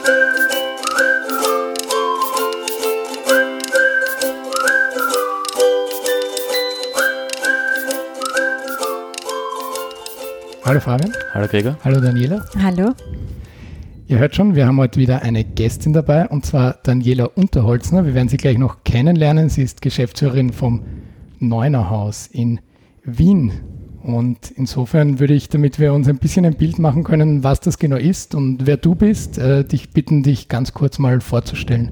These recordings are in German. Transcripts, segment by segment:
Hallo Fabian. Hallo Gregor. Hallo Daniela. Hallo. Ihr hört schon, wir haben heute wieder eine Gästin dabei, und zwar Daniela Unterholzner. Wir werden sie gleich noch kennenlernen. Sie ist Geschäftsführerin vom Neunerhaus in Wien. Und insofern würde ich, damit wir uns ein bisschen ein Bild machen können, was das genau ist und wer du bist, dich bitten, dich ganz kurz mal vorzustellen.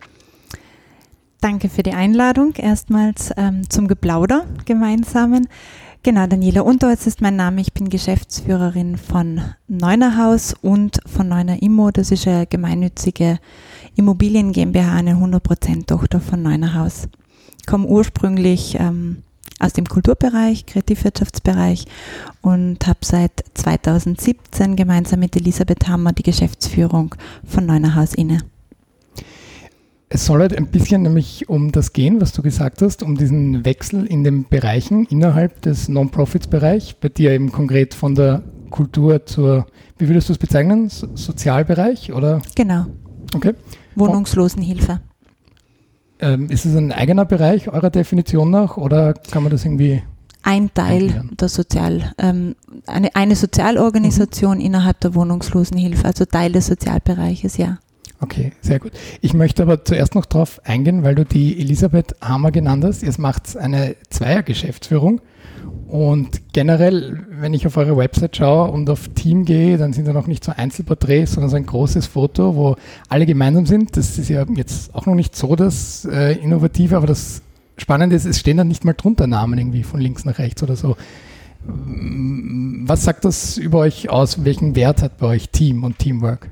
Danke für die Einladung. Erstmals zum Geplauder gemeinsamen. Genau, Daniela Unterholz ist mein Name. Ich bin Geschäftsführerin von Neunerhaus und von Neuner Immo. Das ist eine gemeinnützige Immobilien GmbH, eine 100% Tochter von Neunerhaus. Ich komme ursprünglich aus dem Kulturbereich, Kreativwirtschaftsbereich, und habe seit 2017 gemeinsam mit Elisabeth Hammer die Geschäftsführung von Neunerhaus inne. Es soll halt ein bisschen nämlich um das gehen, was du gesagt hast, um diesen Wechsel in den Bereichen innerhalb des Non-Profits-Bereichs, bei dir eben konkret von der Kultur zur, wie würdest du es bezeichnen, Sozialbereich oder? Genau. Okay. Wohnungslosenhilfe. Ist es ein eigener Bereich eurer Definition nach oder kann man das irgendwie? Ein Teil der eine Sozialorganisation innerhalb der Wohnungslosenhilfe, also Teil des Sozialbereiches, ja. Okay, sehr gut. Ich möchte aber zuerst noch darauf eingehen, weil du die Elisabeth Hammer genannt hast. Ihr macht eine Zweiergeschäftsführung und generell, wenn ich auf eure Website schaue und auf Team gehe, dann sind da noch nicht so Einzelporträts, sondern so ein großes Foto, wo alle gemeinsam sind. Das ist ja jetzt auch noch nicht so das Innovative, aber das Spannende ist, es stehen dann nicht mal drunter Namen irgendwie von links nach rechts oder so. Was sagt das über euch aus? Welchen Wert hat bei euch Team und Teamwork?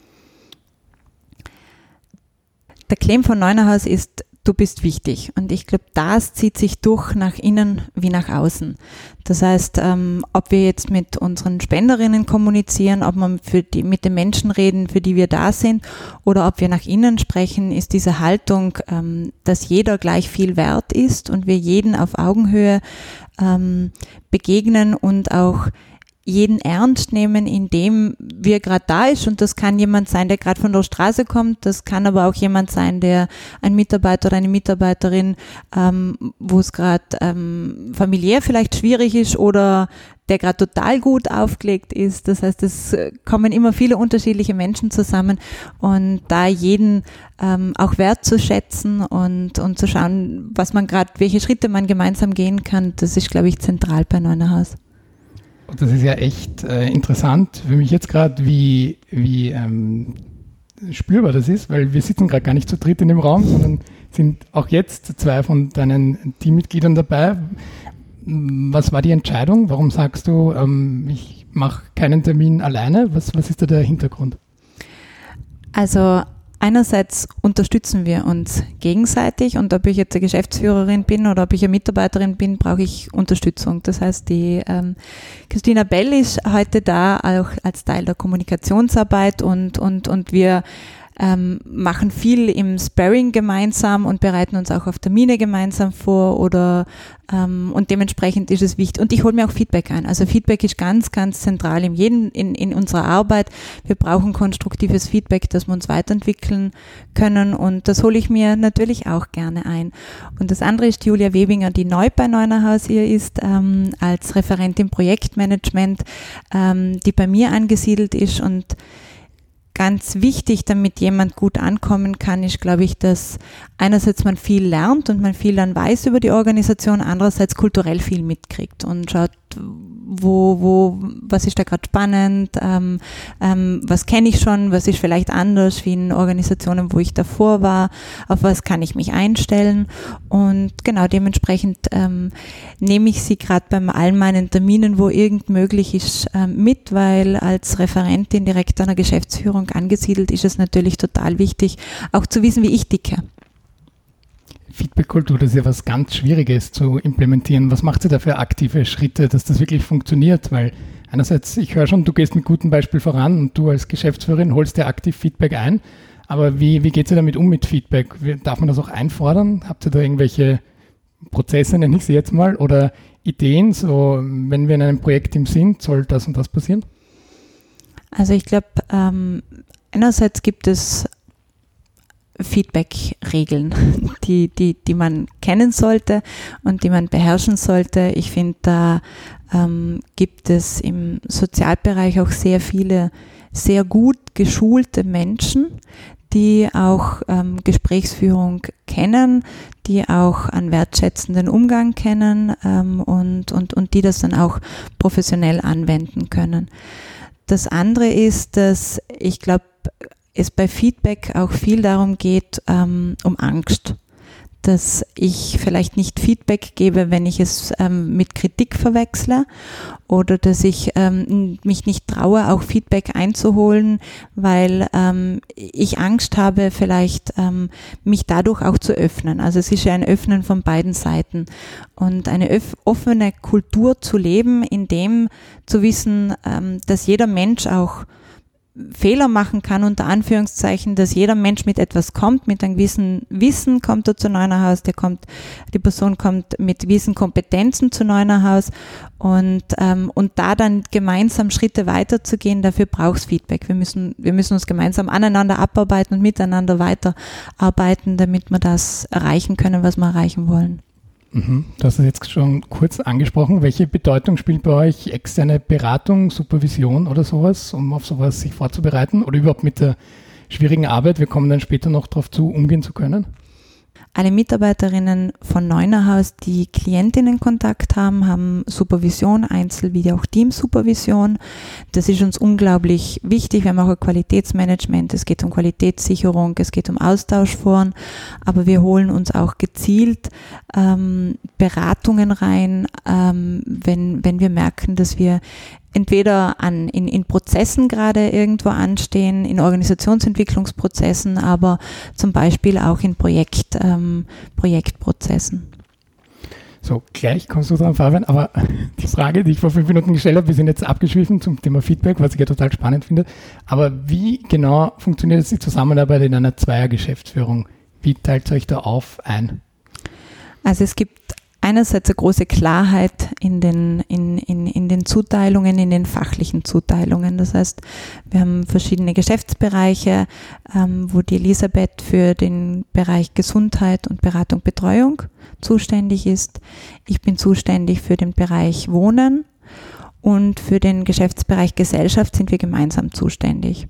Der Claim von Neunerhaus ist, du bist wichtig. Und ich glaube, das zieht sich durch nach innen wie nach außen. Das heißt, ob wir jetzt mit unseren Spenderinnen kommunizieren, ob wir mit den Menschen reden, für die wir da sind, oder ob wir nach innen sprechen, ist diese Haltung, dass jeder gleich viel wert ist und wir jeden auf Augenhöhe begegnen und auch jeden ernst nehmen, indem wir gerade da ist, und das kann jemand sein, der gerade von der Straße kommt, das kann aber auch jemand sein, der ein Mitarbeiter oder eine Mitarbeiterin, wo es gerade familiär vielleicht schwierig ist oder der gerade total gut aufgelegt ist. Das heißt, es kommen immer viele unterschiedliche Menschen zusammen, und da jeden auch wertzuschätzen und zu schauen, was man gerade, welche Schritte man gemeinsam gehen kann, das ist, glaube ich, zentral bei Neunerhaus. Das ist ja echt interessant für mich jetzt gerade, wie spürbar das ist, weil wir sitzen gerade gar nicht zu dritt in dem Raum, sondern sind auch jetzt zwei von deinen Teammitgliedern dabei. Was war die Entscheidung? Warum sagst du, ich mache keinen Termin alleine? Was ist da der Hintergrund? Also einerseits unterstützen wir uns gegenseitig, und ob ich jetzt eine Geschäftsführerin bin oder ob ich eine Mitarbeiterin bin, brauche ich Unterstützung. Das heißt, die Christina Bell ist heute da auch als Teil der Kommunikationsarbeit, und wir machen viel im Sparring gemeinsam und bereiten uns auch auf Termine gemeinsam vor und dementsprechend ist es wichtig. Und ich hole mir auch Feedback ein. Also Feedback ist ganz, ganz zentral in unserer Arbeit. Wir brauchen konstruktives Feedback, dass wir uns weiterentwickeln können, und das hole ich mir natürlich auch gerne ein. Und das andere ist Julia Webinger, die neu bei Neunerhaus hier ist, als Referentin Projektmanagement, die bei mir angesiedelt ist. Und ganz wichtig, damit jemand gut ankommen kann, ist, glaube ich, dass einerseits man viel lernt und man viel dann weiß über die Organisation, andererseits kulturell viel mitkriegt und schaut, was ist da gerade spannend, was kenne ich schon, was ist vielleicht anders wie in Organisationen, wo ich davor war, auf was kann ich mich einstellen, und genau dementsprechend nehme ich sie gerade bei all meinen Terminen, wo irgend möglich ist, mit, weil als Referentin direkt an der Geschäftsführung angesiedelt ist es natürlich total wichtig, auch zu wissen, wie ich ticke. Feedback-Kultur, das ist ja was ganz Schwieriges zu implementieren. Was macht ihr da für aktive Schritte, dass das wirklich funktioniert? Weil einerseits, ich höre schon, du gehst mit gutem Beispiel voran und du als Geschäftsführerin holst dir aktiv Feedback ein. Aber wie geht ihr damit um mit Feedback? Darf man das auch einfordern? Habt ihr da irgendwelche Prozesse, nenne ich sie jetzt mal, oder Ideen, so wenn wir in einem Projektteam sind, soll das und das passieren? Also ich glaube, einerseits gibt es Feedback-Regeln, die man kennen sollte und die man beherrschen sollte. Ich finde, da gibt es im Sozialbereich auch sehr viele sehr gut geschulte Menschen, die auch Gesprächsführung kennen, die auch einen wertschätzenden Umgang kennen und die das dann auch professionell anwenden können. Das andere ist, dass ich glaube, es bei Feedback auch viel darum geht, um Angst. Dass ich vielleicht nicht Feedback gebe, wenn ich es mit Kritik verwechsle oder dass ich mich nicht traue, auch Feedback einzuholen, weil ich Angst habe, vielleicht mich dadurch auch zu öffnen. Also es ist ja ein Öffnen von beiden Seiten und eine offene Kultur zu leben, in dem zu wissen, dass jeder Mensch auch Fehler machen kann, unter Anführungszeichen, dass jeder Mensch mit etwas kommt, mit einem gewissen Wissen kommt er zu Neunerhaus, die Person kommt mit gewissen Kompetenzen zu Neunerhaus und da dann gemeinsam Schritte weiterzugehen, dafür braucht es Feedback. Wir müssen uns gemeinsam aneinander abarbeiten und miteinander weiterarbeiten, damit wir das erreichen können, was wir erreichen wollen. Du hast es jetzt schon kurz angesprochen. Welche Bedeutung spielt bei euch externe Beratung, Supervision oder sowas, um auf sowas sich vorzubereiten oder überhaupt mit der schwierigen Arbeit, wir kommen dann später noch darauf zu, umgehen zu können? Alle Mitarbeiterinnen von Neunerhaus, die Klientinnenkontakt haben Supervision, Einzel- wie auch Teamsupervision. Das ist uns unglaublich wichtig. Wir haben auch ein Qualitätsmanagement, es geht um Qualitätssicherung, es geht um Austauschforen, aber wir holen uns auch gezielt Beratungen rein, wenn wir merken, dass wir entweder in Prozessen gerade irgendwo anstehen, in Organisationsentwicklungsprozessen, aber zum Beispiel auch in Projektprozessen. So, gleich kommst du dran, Fabian, aber die Frage, die ich vor 5 Minuten gestellt habe, wir sind jetzt abgeschwiffen zum Thema Feedback, was ich ja total spannend finde, aber wie genau funktioniert jetzt die Zusammenarbeit in einer Zweiergeschäftsführung? Wie teilt ihr euch da ein? Also es gibt einerseits eine große Klarheit in den Zuteilungen, in den fachlichen Zuteilungen. Das heißt, wir haben verschiedene Geschäftsbereiche, wo die Elisabeth für den Bereich Gesundheit und Beratung, Betreuung zuständig ist. Ich bin zuständig für den Bereich Wohnen und für den Geschäftsbereich Gesellschaft sind wir gemeinsam zuständig.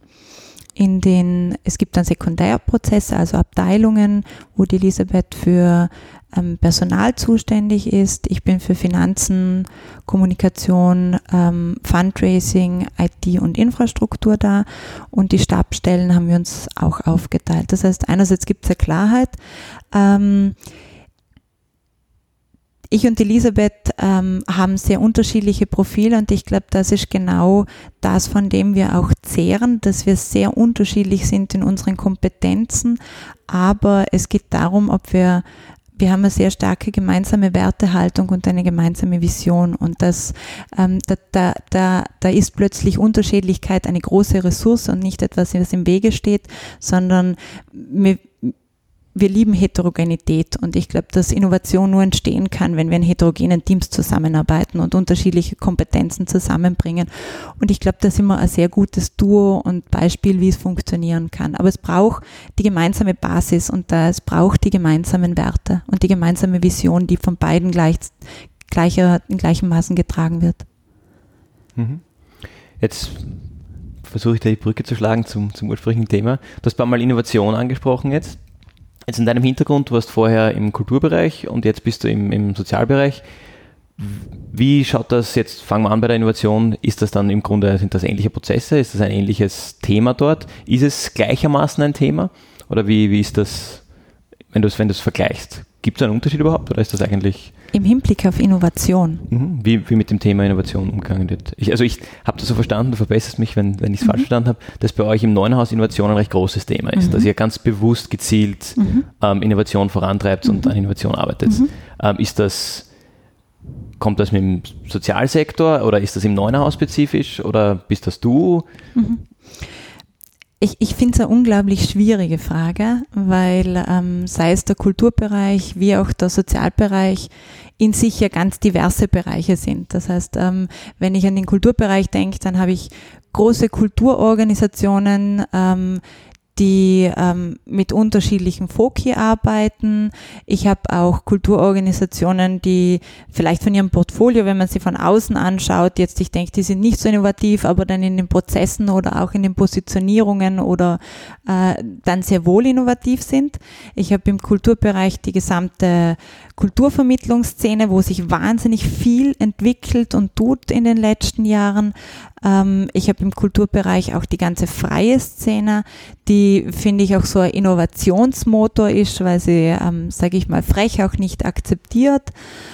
Es gibt dann Sekundärprozesse, also Abteilungen, wo die Elisabeth für Personal zuständig ist. Ich bin für Finanzen, Kommunikation, Fundraising, IT und Infrastruktur da und die Stabsstellen haben wir uns auch aufgeteilt. Das heißt, einerseits gibt es eine Klarheit. Ich und Elisabeth haben sehr unterschiedliche Profile und ich glaube, das ist genau das, von dem wir auch zehren, dass wir sehr unterschiedlich sind in unseren Kompetenzen, aber es geht darum, wir haben eine sehr starke gemeinsame Wertehaltung und eine gemeinsame Vision und da ist plötzlich Unterschiedlichkeit eine große Ressource und nicht etwas, was im Wege steht, sondern wir lieben Heterogenität und ich glaube, dass Innovation nur entstehen kann, wenn wir in heterogenen Teams zusammenarbeiten und unterschiedliche Kompetenzen zusammenbringen. Und ich glaube, da sind wir ein sehr gutes Duo und Beispiel, wie es funktionieren kann. Aber es braucht die gemeinsame Basis und es braucht die gemeinsamen Werte und die gemeinsame Vision, die von beiden in gleichem Maßen getragen wird. Jetzt versuche ich da die Brücke zu schlagen zum ursprünglichen Thema. Du hast ein paar Mal Innovation angesprochen jetzt. Jetzt in deinem Hintergrund, du warst vorher im Kulturbereich und jetzt bist du im Sozialbereich. Wie schaut das jetzt, fangen wir an bei der Innovation, ist das dann im Grunde, sind das ähnliche Prozesse, ist das ein ähnliches Thema dort? Ist es gleichermaßen ein Thema oder wie ist das, wenn du es vergleichst? Gibt es einen Unterschied überhaupt oder ist das eigentlich... Im Hinblick auf Innovation. Wie mit dem Thema Innovation umgegangen wird. Ich habe das so verstanden, du verbesserst mich, wenn ich es falsch verstanden habe, dass bei euch im Neunerhaus Innovation ein recht großes Thema ist, dass ihr ganz bewusst, gezielt Innovation vorantreibt und an Innovation arbeitet. Kommt das mit dem Sozialsektor oder ist das im Neunerhaus spezifisch oder bist das du? Ich finde es eine unglaublich schwierige Frage, weil sei es der Kulturbereich wie auch der Sozialbereich in sich ja ganz diverse Bereiche sind. Das heißt, wenn ich an den Kulturbereich denke, dann habe ich große Kulturorganisationen, die mit unterschiedlichen Foki arbeiten. Ich habe auch Kulturorganisationen, die vielleicht von ihrem Portfolio, wenn man sie von außen anschaut, jetzt ich denke, die sind nicht so innovativ, aber dann in den Prozessen oder auch in den Positionierungen oder dann sehr wohl innovativ sind. Ich habe im Kulturbereich die gesamte Kulturvermittlungsszene, wo sich wahnsinnig viel entwickelt und tut in den letzten Jahren. Ich habe im Kulturbereich auch die ganze freie Szene, die, finde ich, auch so ein Innovationsmotor ist, weil sie, sage ich mal, frech auch nicht akzeptiert,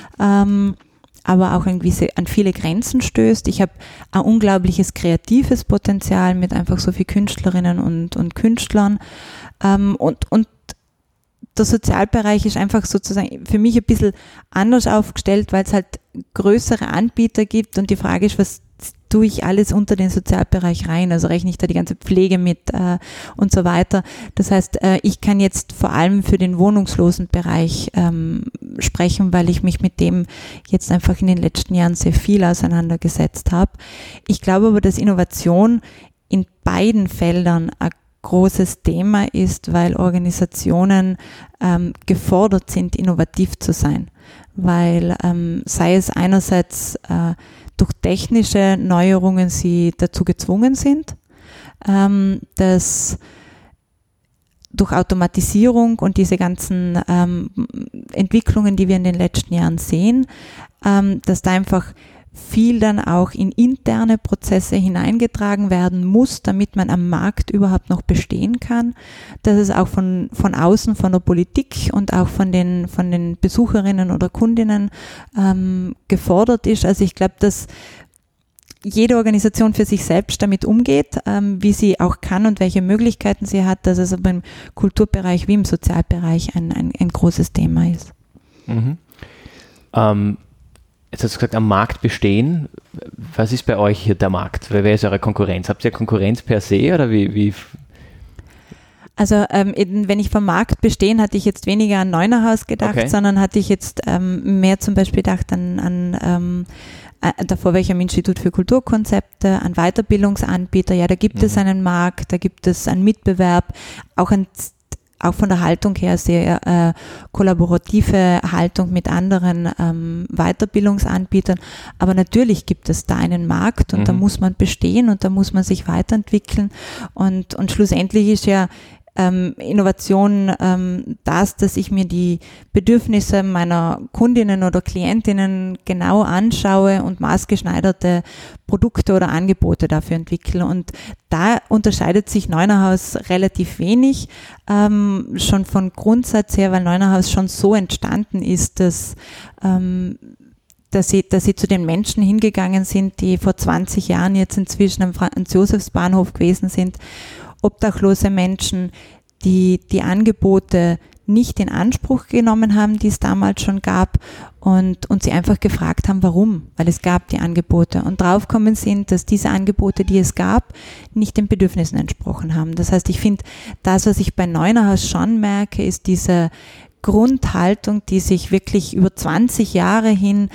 aber auch irgendwie an viele Grenzen stößt. Ich habe ein unglaubliches kreatives Potenzial mit einfach so viel Künstlerinnen und Künstlern. Und der Sozialbereich ist einfach sozusagen für mich ein bisschen anders aufgestellt, weil es halt größere Anbieter gibt und die Frage ist, was tue ich alles unter den Sozialbereich rein, also rechne ich da die ganze Pflege mit und so weiter. Das heißt, ich kann jetzt vor allem für den Wohnungslosenbereich sprechen, weil ich mich mit dem jetzt einfach in den letzten Jahren sehr viel auseinandergesetzt habe. Ich glaube aber, dass Innovation in beiden Feldern ein großes Thema ist, weil Organisationen gefordert sind, innovativ zu sein, weil sei es einerseits durch technische Neuerungen sie dazu gezwungen sind, dass durch Automatisierung und diese ganzen Entwicklungen, die wir in den letzten Jahren sehen, dass da einfach viel dann auch in interne Prozesse hineingetragen werden muss, damit man am Markt überhaupt noch bestehen kann, dass es auch von außen, von der Politik und auch von den Besucherinnen oder Kundinnen gefordert ist. Also ich glaube, dass jede Organisation für sich selbst damit umgeht, wie sie auch kann und welche Möglichkeiten sie hat, dass es aber im Kulturbereich wie im Sozialbereich ein großes Thema ist. Mhm. Jetzt hast du gesagt, am Markt bestehen. Was ist bei euch hier der Markt? Wer ist eure Konkurrenz? Habt ihr Konkurrenz per se oder wie? Also wenn ich vom Markt bestehen, hatte ich jetzt weniger an Neunerhaus gedacht, sondern hatte ich jetzt mehr zum Beispiel gedacht davor war ich am Institut für Kulturkonzepte, an Weiterbildungsanbieter. Ja, da gibt es einen Markt, da gibt es einen Mitbewerb, auch von der Haltung her sehr kollaborative Haltung mit anderen Weiterbildungsanbietern. Aber natürlich gibt es da einen Markt und da muss man bestehen und da muss man sich weiterentwickeln. Und schlussendlich ist ja Innovation dass ich mir die Bedürfnisse meiner Kundinnen oder Klientinnen genau anschaue und maßgeschneiderte Produkte oder Angebote dafür entwickle. Und da unterscheidet sich Neunerhaus relativ wenig, schon von Grundsatz her, weil Neunerhaus schon so entstanden ist, dass sie zu den Menschen hingegangen sind, die vor 20 Jahren jetzt inzwischen am Franz-Josefs-Bahnhof gewesen sind, obdachlose Menschen, die Angebote nicht in Anspruch genommen haben, die es damals schon gab und sie einfach gefragt haben, warum, weil es gab die Angebote und draufgekommen sind, dass diese Angebote, die es gab, nicht den Bedürfnissen entsprochen haben. Das heißt, ich finde, das, was ich bei Neunerhaus schon merke, ist diese Grundhaltung, die sich wirklich über 20 Jahre hin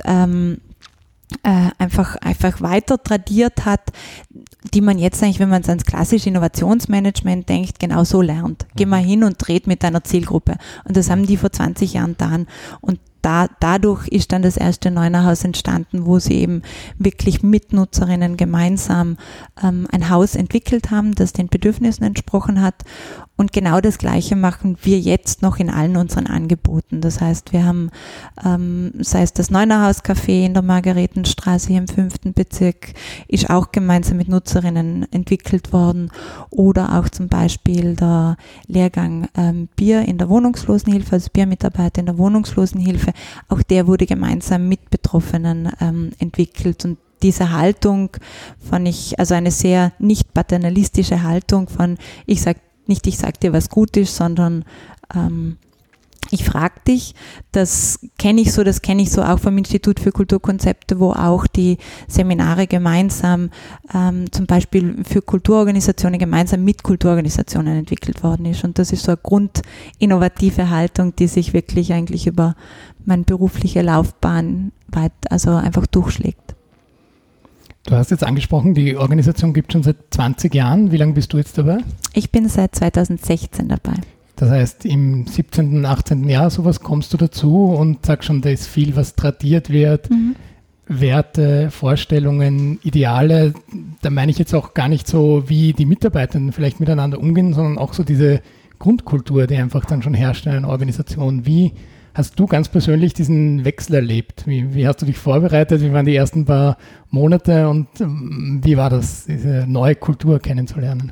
einfach weiter tradiert hat, die man jetzt eigentlich, wenn man ans klassische Innovationsmanagement denkt, genau so lernt. Geh mal hin und red mit deiner Zielgruppe. Und das haben die vor 20 Jahren getan. Und dadurch ist dann das erste Neunerhaus entstanden, wo sie eben wirklich mit Nutzerinnen gemeinsam ein Haus entwickelt haben, das den Bedürfnissen entsprochen hat. Und genau das Gleiche machen wir jetzt noch in allen unseren Angeboten. Das heißt, wir haben, sei es das Neunerhaus-Café in der Margaretenstraße hier im 5. Bezirk, ist auch gemeinsam mit Nutzerinnen entwickelt worden. Oder auch zum Beispiel der Lehrgang Bier in der Wohnungslosenhilfe, also Biermitarbeiter in der Wohnungslosenhilfe. Auch der wurde gemeinsam mit Betroffenen entwickelt. Und diese Haltung also eine sehr nicht paternalistische Haltung von, ich sag dir, was gut ist, sondern Ich frage dich, das kenne ich so auch vom Institut für Kulturkonzepte, wo auch die Seminare gemeinsam, zum Beispiel für Kulturorganisationen gemeinsam mit Kulturorganisationen entwickelt worden ist. Und das ist so eine grundinnovative Haltung, die sich wirklich eigentlich über meine berufliche Laufbahn also einfach durchschlägt. Du hast jetzt angesprochen, die Organisation gibt es schon seit 20 Jahren. Wie lange bist du jetzt dabei? Ich bin seit 2016 dabei. Das heißt, im 17., 18. Jahr sowas kommst du dazu und sagst schon, da ist viel, was tradiert wird, Werte, Vorstellungen, Ideale. Da meine ich jetzt auch gar nicht so, wie die Mitarbeitenden vielleicht miteinander umgehen, sondern auch so diese Grundkultur, die einfach dann schon herrscht in einer Organisation. Wie hast du ganz persönlich diesen Wechsel erlebt? Wie hast du dich vorbereitet? Wie waren die ersten paar Monate und wie war das, diese neue Kultur kennenzulernen?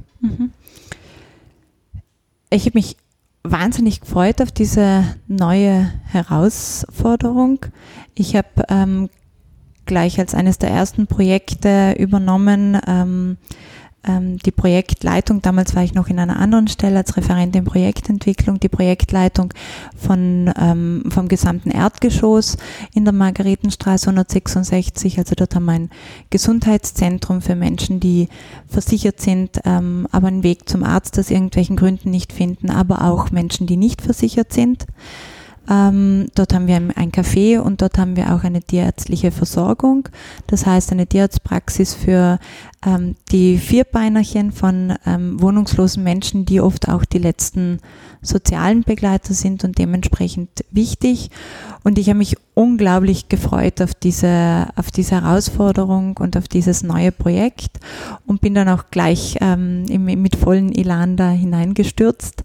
Ich habe mich wahnsinnig gefreut auf diese neue Herausforderung. Ich habe gleich als eines der ersten Projekte übernommen, die Projektleitung. Damals war ich noch in einer anderen Stelle als Referentin Projektentwicklung, die Projektleitung vom gesamten Erdgeschoss in der Margaretenstraße 166. Also dort haben wir ein Gesundheitszentrum für Menschen, die versichert sind, aber einen Weg zum Arzt aus irgendwelchen Gründen nicht finden, aber auch Menschen, die nicht versichert sind. Dort haben wir ein Café und dort haben wir auch eine tierärztliche Versorgung. Das heißt, eine Tierarztpraxis für die Vierbeinerchen von wohnungslosen Menschen, die oft auch die letzten sozialen Begleiter sind und dementsprechend wichtig. Und ich habe mich unglaublich gefreut auf diese Herausforderung und auf dieses neue Projekt und bin dann auch gleich mit vollen Elan da hineingestürzt.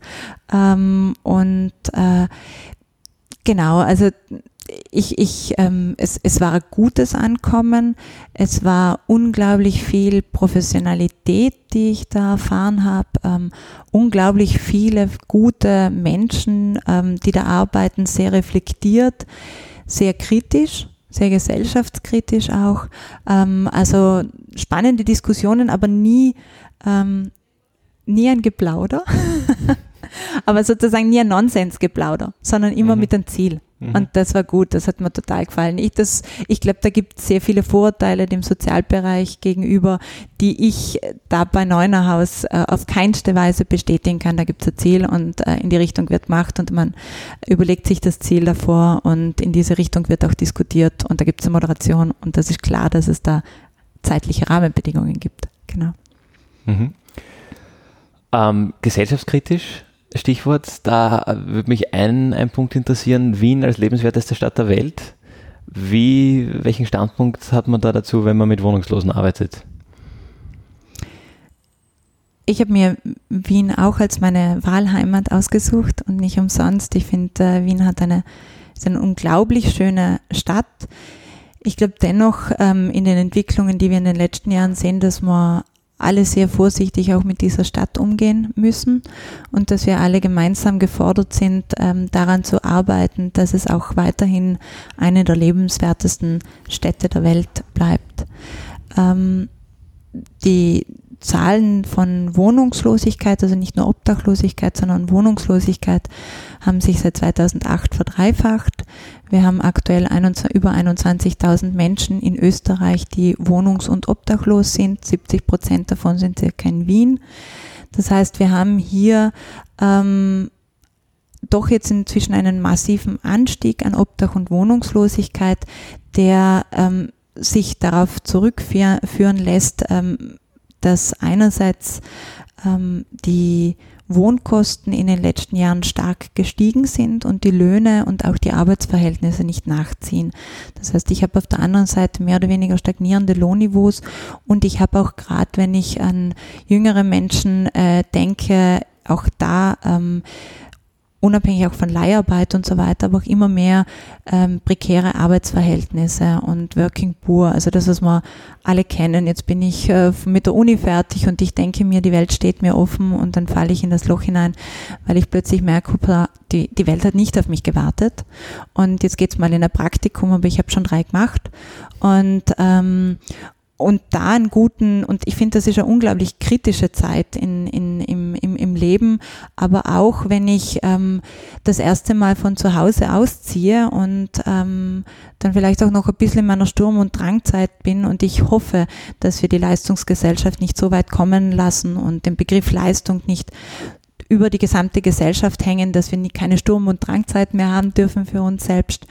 Genau, also es war ein gutes Ankommen, es war unglaublich viel Professionalität, die ich da erfahren habe, unglaublich viele gute Menschen, die da arbeiten, sehr reflektiert, sehr kritisch, sehr gesellschaftskritisch auch, also spannende Diskussionen, aber nie ein Geplauder. Aber sozusagen nie ein Nonsensgeplauder, sondern immer mit einem Ziel. Und das war gut, das hat mir total gefallen. Ich glaube, da gibt es sehr viele Vorurteile dem Sozialbereich gegenüber, die ich da bei Neunerhaus auf keinste Weise bestätigen kann. Da gibt es ein Ziel und in die Richtung wird gemacht und man überlegt sich das Ziel davor und in diese Richtung wird auch diskutiert und da gibt es eine Moderation und das ist klar, dass es da zeitliche Rahmenbedingungen gibt. Genau. Gesellschaftskritisch, Stichwort, da würde mich ein Punkt interessieren, Wien als lebenswerteste Stadt der Welt. Welchen Standpunkt hat man da dazu, wenn man mit Wohnungslosen arbeitet? Ich habe mir Wien auch als meine Wahlheimat ausgesucht und nicht umsonst. Ich finde, Wien ist eine unglaublich schöne Stadt. Ich glaube dennoch in den Entwicklungen, die wir in den letzten Jahren sehen, dass wir alle sehr vorsichtig auch mit dieser Stadt umgehen müssen und dass wir alle gemeinsam gefordert sind, daran zu arbeiten, dass es auch weiterhin eine der lebenswertesten Städte der Welt bleibt. Die Zahlen von Wohnungslosigkeit, also nicht nur Obdachlosigkeit, sondern Wohnungslosigkeit, haben sich seit 2008 verdreifacht. Wir haben aktuell über 21.000 Menschen in Österreich, die wohnungs- und obdachlos sind. 70% davon sind circa in Wien. Das heißt, wir haben hier doch jetzt inzwischen einen massiven Anstieg an Obdach- und Wohnungslosigkeit, der sich darauf zurückführen lässt, dass einerseits die Wohnkosten in den letzten Jahren stark gestiegen sind und die Löhne und auch die Arbeitsverhältnisse nicht nachziehen. Das heißt, ich habe auf der anderen Seite mehr oder weniger stagnierende Lohnniveaus und ich habe auch gerade, wenn ich an jüngere Menschen denke, auch da unabhängig auch von Leiharbeit und so weiter, aber auch immer mehr prekäre Arbeitsverhältnisse und Working Poor, also das, was wir alle kennen. Jetzt bin ich mit der Uni fertig und ich denke mir, die Welt steht mir offen und dann falle ich in das Loch hinein, weil ich plötzlich merke, die Welt hat nicht auf mich gewartet und jetzt geht's mal in ein Praktikum, aber ich habe schon 3 gemacht und da einen guten, und ich finde, das ist eine unglaublich kritische Zeit im Leben, aber auch wenn ich das erste Mal von zu Hause ausziehe und dann vielleicht auch noch ein bisschen in meiner Sturm- und Drangzeit bin und ich hoffe, dass wir die Leistungsgesellschaft nicht so weit kommen lassen und den Begriff Leistung nicht über die gesamte Gesellschaft hängen, dass wir keine Sturm- und Drangzeit mehr haben dürfen für uns selbst.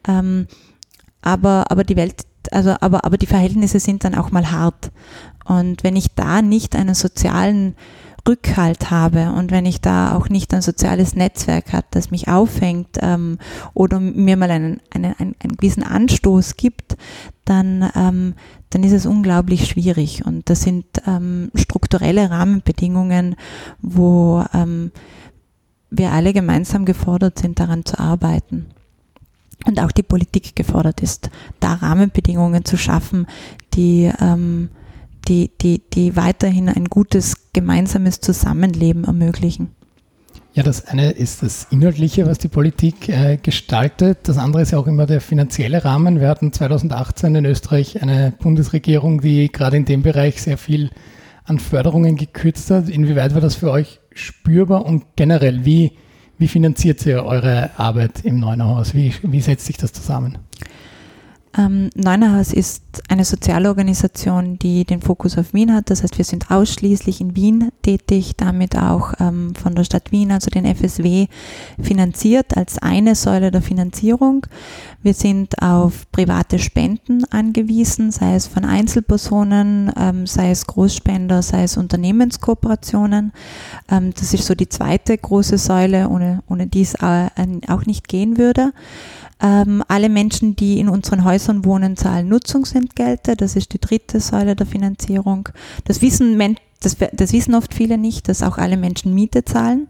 Aber die Welt, aber die Verhältnisse sind dann auch mal hart. Und wenn ich da nicht einen sozialen Rückhalt habe und wenn ich da auch nicht ein soziales Netzwerk habe, das mich auffängt oder mir mal einen gewissen Anstoß gibt, dann ist es unglaublich schwierig. Und das sind strukturelle Rahmenbedingungen, wo wir alle gemeinsam gefordert sind, daran zu arbeiten. Und auch die Politik gefordert ist, da Rahmenbedingungen zu schaffen, die weiterhin ein gutes gemeinsames Zusammenleben ermöglichen. Ja, das eine ist das Inhaltliche, was die Politik gestaltet. Das andere ist ja auch immer der finanzielle Rahmen. Wir hatten 2018 in Österreich eine Bundesregierung, die gerade in dem Bereich sehr viel an Förderungen gekürzt hat. Inwieweit war das für euch spürbar und generell, wie finanziert ihr eure Arbeit im Neunerhaus? Wie setzt sich das zusammen? Neunerhaus ist eine Sozialorganisation, die den Fokus auf Wien hat. Das heißt, wir sind ausschließlich in Wien tätig, damit auch von der Stadt Wien, also den FSW, finanziert als eine Säule der Finanzierung. Wir sind auf private Spenden angewiesen, sei es von Einzelpersonen, sei es Großspender, sei es Unternehmenskooperationen. Das ist so die zweite große Säule, ohne die es auch nicht gehen würde. Alle Menschen, die in unseren Häusern wohnen, zahlen Nutzungsentgelte. Das ist die dritte Säule der Finanzierung. Das wissen oft viele nicht, dass auch alle Menschen Miete zahlen.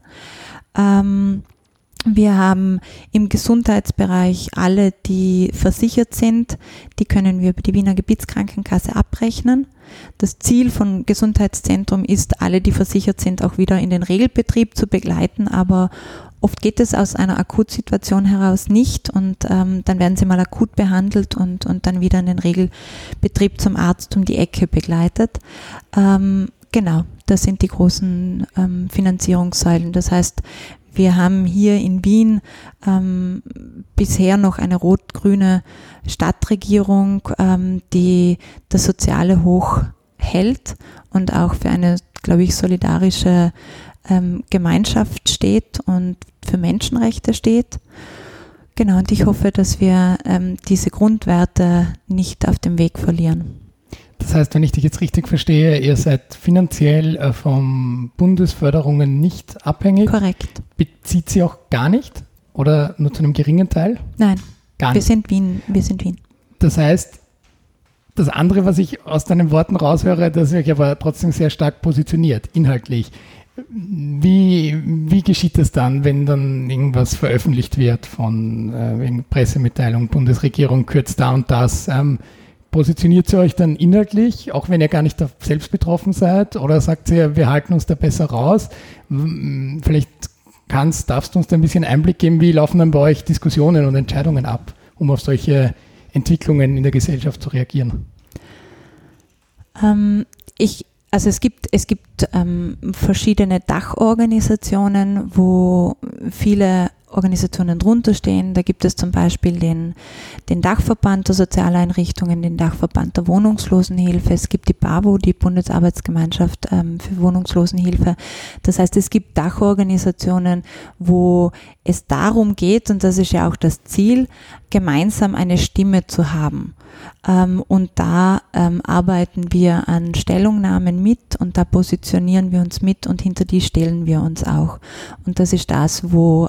Wir haben im Gesundheitsbereich alle, die versichert sind, die können wir über die Wiener Gebietskrankenkasse abrechnen. Das Ziel von Gesundheitszentrum ist, alle, die versichert sind, auch wieder in den Regelbetrieb zu begleiten, aber oft geht es aus einer Akutsituation heraus nicht und dann werden sie mal akut behandelt und dann wieder in den Regelbetrieb zum Arzt um die Ecke begleitet. Genau, das sind die großen Finanzierungssäulen. Das heißt, wir haben hier in Wien bisher noch eine rot-grüne Stadtregierung, die das Soziale hoch hält und auch für eine, glaube ich, solidarische Gemeinschaft steht und für Menschenrechte steht. Genau, und ich hoffe, dass wir diese Grundwerte nicht auf dem Weg verlieren. Das heißt, wenn ich dich jetzt richtig verstehe, ihr seid finanziell von Bundesförderungen nicht abhängig? Korrekt. Bezieht sie auch gar nicht oder nur zu einem geringen Teil? Nein, gar wir nicht. Wir sind Wien. Das heißt, das andere, was ich aus deinen Worten raushöre, dass ihr euch aber trotzdem sehr stark positioniert, inhaltlich. Wie geschieht das dann, wenn dann irgendwas veröffentlicht wird von Pressemitteilung, Bundesregierung kürzt da und das? Positioniert ihr euch dann inhaltlich, auch wenn ihr gar nicht selbst betroffen seid? Oder sagt ihr, wir halten uns da besser raus? Vielleicht darfst du uns da ein bisschen Einblick geben, wie laufen dann bei euch Diskussionen und Entscheidungen ab, um auf solche Entwicklungen in der Gesellschaft zu reagieren? Es gibt verschiedene Dachorganisationen, wo viele Organisationen drunter stehen. Da gibt es zum Beispiel den Dachverband der Sozialeinrichtungen, den Dachverband der Wohnungslosenhilfe. Es gibt die BAWO, die Bundesarbeitsgemeinschaft für Wohnungslosenhilfe. Das heißt, es gibt Dachorganisationen, wo es darum geht, und das ist ja auch das Ziel, gemeinsam eine Stimme zu haben. Und da arbeiten wir an Stellungnahmen mit und da positionieren wir uns mit und hinter die stellen wir uns auch. Und das ist das, wo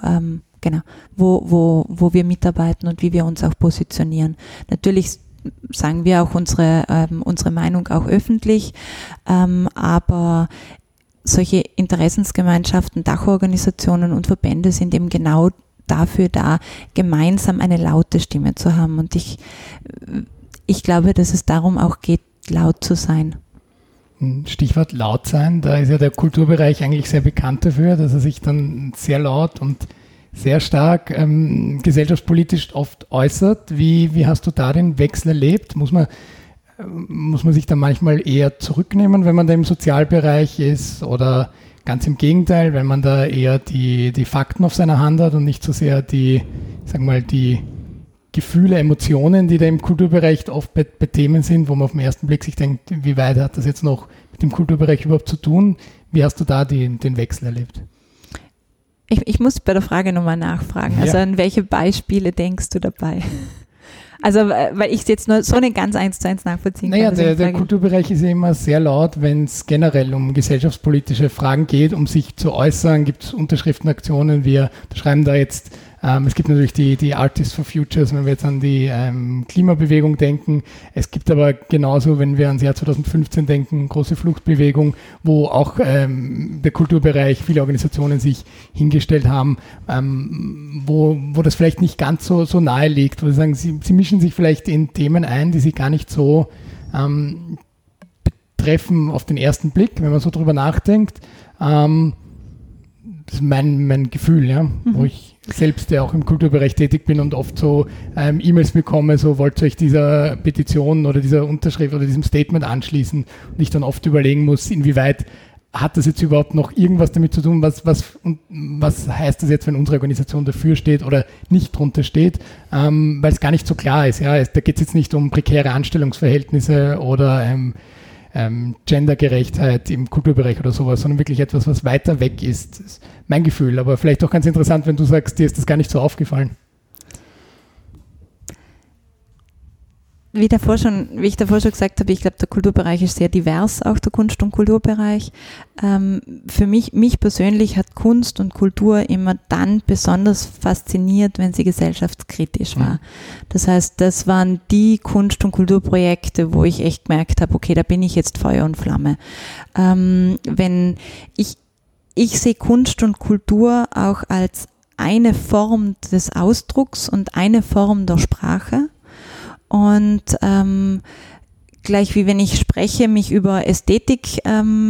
wir mitarbeiten und wie wir uns auch positionieren. Natürlich sagen wir auch unsere Meinung auch öffentlich, aber solche Interessensgemeinschaften, Dachorganisationen und Verbände sind eben genau dafür da, gemeinsam eine laute Stimme zu haben. Und ich glaube, dass es darum auch geht, laut zu sein. Stichwort laut sein, da ist ja der Kulturbereich eigentlich sehr bekannt dafür, dass er sich dann sehr laut und sehr stark gesellschaftspolitisch oft äußert. Wie hast du da den Wechsel erlebt? Muss man sich da manchmal eher zurücknehmen, wenn man da im Sozialbereich ist? Oder ganz im Gegenteil, weil man da eher die Fakten auf seiner Hand hat und nicht so sehr die Gefühle, Emotionen, die da im Kulturbereich oft bei Themen sind, wo man auf den ersten Blick sich denkt, wie weit hat das jetzt noch mit dem Kulturbereich überhaupt zu tun? Wie hast du da den Wechsel erlebt? Ich muss bei der Frage nochmal nachfragen. Also an welche Beispiele denkst du dabei? Also, weil ich es jetzt nur so nicht ganz 1:1 nachvollziehen kann. Naja, der Kulturbereich ist ja immer sehr laut, wenn es generell um gesellschaftspolitische Fragen geht, um sich zu äußern. Gibt es Unterschriftenaktionen, wir schreiben da jetzt, es gibt natürlich die Artists for Futures, wenn wir jetzt an die Klimabewegung denken. Es gibt aber genauso, wenn wir ans Jahr 2015 denken, große Fluchtbewegung, wo auch der Kulturbereich, viele Organisationen sich hingestellt haben, wo das vielleicht nicht ganz so nahe liegt, wo sie sagen, sie mischen sich vielleicht in Themen ein, die sie gar nicht so betreffen auf den ersten Blick, wenn man so drüber nachdenkt. Das ist mein Gefühl, ja, wo ich selbst ja auch im Kulturbereich tätig bin und oft so E-Mails bekomme, so wollt ihr euch dieser Petition oder dieser Unterschrift oder diesem Statement anschließen und ich dann oft überlegen muss, inwieweit hat das jetzt überhaupt noch irgendwas damit zu tun, was heißt das jetzt, wenn unsere Organisation dafür steht oder nicht drunter steht, weil es gar nicht so klar ist. Ja? Da geht es jetzt nicht um prekäre Anstellungsverhältnisse oder Gendergerechtheit im Kulturbereich oder sowas, sondern wirklich etwas, was weiter weg ist. Das ist mein Gefühl, aber vielleicht auch ganz interessant, wenn du sagst, dir ist das gar nicht so aufgefallen. Wie ich davor schon gesagt habe, ich glaube, der Kulturbereich ist sehr divers, auch der Kunst- und Kulturbereich. Für mich persönlich hat Kunst und Kultur immer dann besonders fasziniert, wenn sie gesellschaftskritisch war. Das heißt, das waren die Kunst- und Kulturprojekte, wo ich echt gemerkt habe, okay, da bin ich jetzt Feuer und Flamme. Wenn ich sehe Kunst und Kultur auch als eine Form des Ausdrucks und eine Form der Sprache. Und gleich wie wenn ich spreche, mich über Ästhetik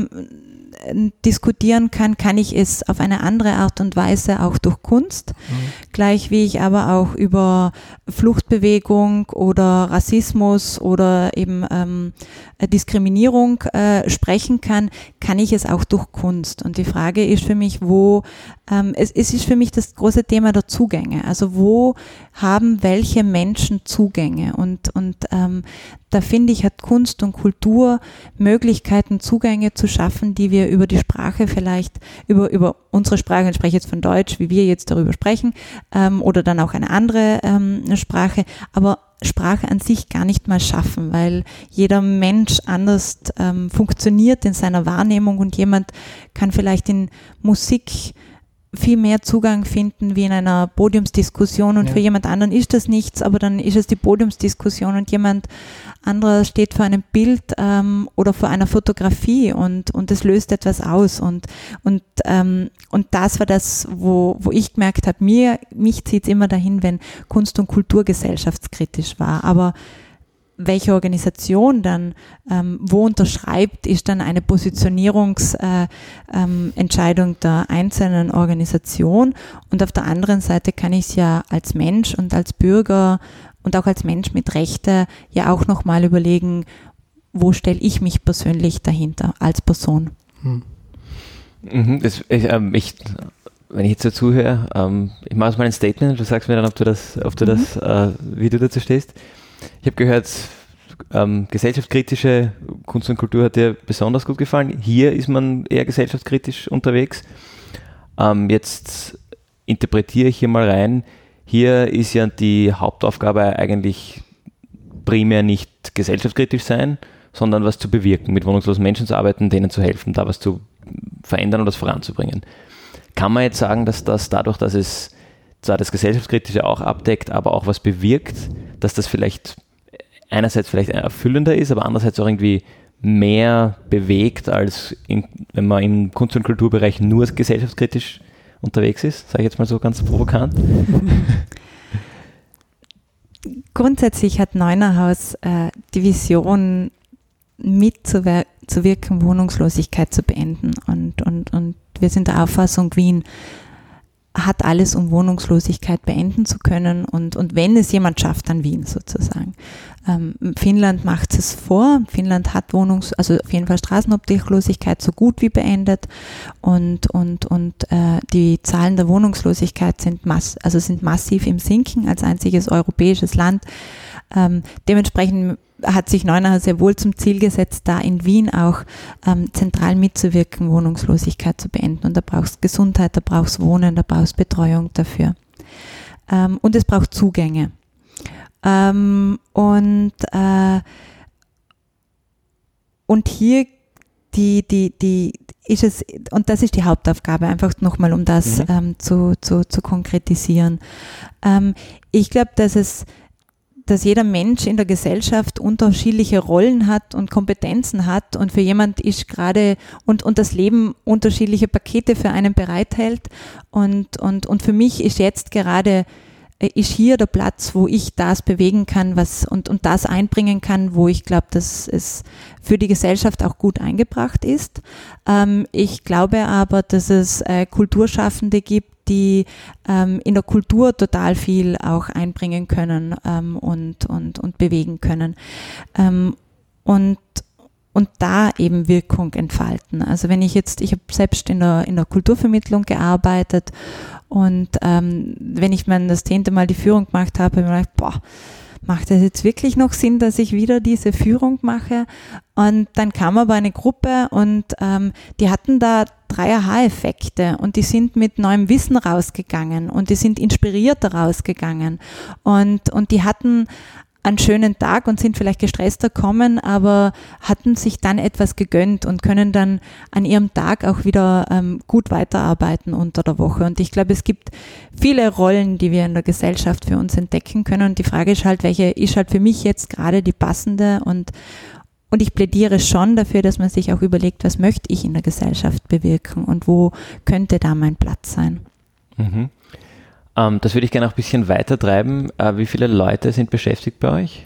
diskutieren kann ich es auf eine andere Art und Weise auch durch Kunst. Gleich wie ich aber auch über Fluchtbewegung oder Rassismus oder eben Diskriminierung sprechen kann ich es auch durch Kunst. Und die Frage ist für mich, es ist für mich das große Thema der Zugänge. Also wo haben welche Menschen Zugänge? Und da finde ich, hat Kunst und Kultur Möglichkeiten, Zugänge zu schaffen, die wir über die Sprache vielleicht, über unsere Sprache, ich spreche jetzt von Deutsch, wie wir jetzt darüber sprechen, oder dann auch eine andere Sprache, aber Sprache an sich gar nicht mal schaffen, weil jeder Mensch anders funktioniert in seiner Wahrnehmung und jemand kann vielleicht in Musik viel mehr Zugang finden wie in einer Podiumsdiskussion und für jemand anderen ist das nichts, aber dann ist es die Podiumsdiskussion und jemand anderer steht vor einem Bild oder vor einer Fotografie und es löst etwas aus und das war das, wo ich gemerkt habe, mich zieht es immer dahin, wenn Kunst und Kultur gesellschaftskritisch war, aber welche Organisation dann wo unterschreibt, ist dann eine Positionierungsentscheidung der einzelnen Organisation. Und auf der anderen Seite kann ich es ja als Mensch und als Bürger und auch als Mensch mit Rechte ja auch nochmal überlegen, wo stelle ich mich persönlich dahinter als Person. Wenn ich jetzt dazu höre, ich mache mal ein Statement, du sagst mir dann, ob du das, wie du dazu stehst. Ich habe gehört, gesellschaftskritische Kunst und Kultur hat dir besonders gut gefallen. Hier ist man eher gesellschaftskritisch unterwegs. Jetzt interpretiere ich hier mal rein. Hier ist ja die Hauptaufgabe eigentlich primär nicht gesellschaftskritisch sein, sondern was zu bewirken, mit wohnungslosen Menschen zu arbeiten, denen zu helfen, da was zu verändern oder das voranzubringen. Kann man jetzt sagen, dass das dadurch, dass es zwar das Gesellschaftskritische auch abdeckt, aber auch was bewirkt, dass das vielleicht einerseits vielleicht erfüllender ist, aber andererseits auch irgendwie mehr bewegt, als wenn man im Kunst- und Kulturbereich nur gesellschaftskritisch unterwegs ist, sage ich jetzt mal so ganz provokant. Grundsätzlich hat Neunerhaus die Vision, mitzuwirken, Wohnungslosigkeit zu beenden. Und wir sind der Auffassung, Wien hat alles, um Wohnungslosigkeit beenden zu können und wenn es jemand schafft, dann Wien sozusagen. Finnland macht es vor. Finnland hat also auf jeden Fall Straßenobdachlosigkeit so gut wie beendet und die Zahlen der Wohnungslosigkeit sind massiv im Sinken als einziges europäisches Land. Dementsprechend hat sich Neunacher sehr wohl zum Ziel gesetzt, da in Wien auch zentral mitzuwirken, Wohnungslosigkeit zu beenden. Und da brauchst du Gesundheit, da brauchst du Wohnen, da brauchst du Betreuung dafür. Und es braucht Zugänge. Und hier ist es, und das ist die Hauptaufgabe, einfach nochmal, um das zu konkretisieren. Ich glaube, dass jeder Mensch in der Gesellschaft unterschiedliche Rollen hat und Kompetenzen hat und für jemand ist gerade und das Leben unterschiedliche Pakete für einen bereithält und für mich ist jetzt gerade ist hier der Platz, wo ich das bewegen kann, und das einbringen kann, wo ich glaube, dass es für die Gesellschaft auch gut eingebracht ist. Ich glaube aber, dass es Kulturschaffende gibt, die in der Kultur total viel auch einbringen können und bewegen können. Und da eben Wirkung entfalten. Also wenn ich habe selbst in der Kulturvermittlung gearbeitet und wenn ich das 10. Mal die Führung gemacht habe, habe ich mir gedacht, macht das jetzt wirklich noch Sinn, dass ich wieder diese Führung mache? Und dann kam aber eine Gruppe und die hatten da 3 Aha-Effekte und die sind mit neuem Wissen rausgegangen und die sind inspirierter rausgegangen und die hatten einen schönen Tag und sind vielleicht gestresster gekommen, aber hatten sich dann etwas gegönnt und können dann an ihrem Tag auch wieder gut weiterarbeiten unter der Woche. Und ich glaube, es gibt viele Rollen, die wir in der Gesellschaft für uns entdecken können. Und die Frage ist halt, welche ist halt für mich jetzt gerade die passende? Und ich plädiere schon dafür, dass man sich auch überlegt, was möchte ich in der Gesellschaft bewirken und wo könnte da mein Platz sein? Mhm. Das würde ich gerne auch ein bisschen weiter treiben. Wie viele Leute sind beschäftigt bei euch?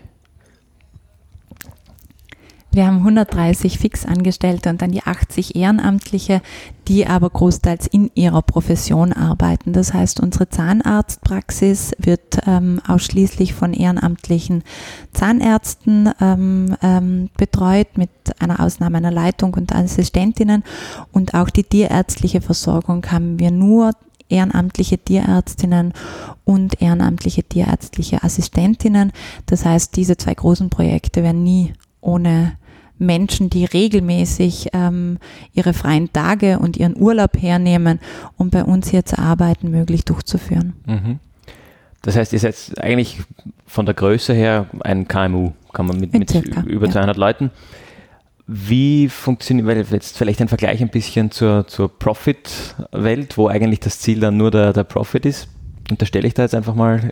Wir haben 130 Fixangestellte und dann die 80 Ehrenamtliche, die aber großteils in ihrer Profession arbeiten. Das heißt, unsere Zahnarztpraxis wird ausschließlich von ehrenamtlichen Zahnärzten betreut, mit einer Ausnahme einer Leitung und Assistentinnen. Und auch die tierärztliche Versorgung haben wir nur ehrenamtliche Tierärztinnen und ehrenamtliche tierärztliche Assistentinnen. Das heißt, diese 2 großen Projekte werden nie ohne Menschen, die regelmäßig ihre freien Tage und ihren Urlaub hernehmen, um bei uns hier zu arbeiten, möglich durchzuführen. Mhm. Das heißt, ihr seid eigentlich von der Größe her ein KMU, kann man mit über 200 Leuten. Wie funktioniert, weil jetzt vielleicht ein Vergleich ein bisschen zur Profit-Welt, wo eigentlich das Ziel dann nur der Profit ist. Unterstelle ich da jetzt einfach mal,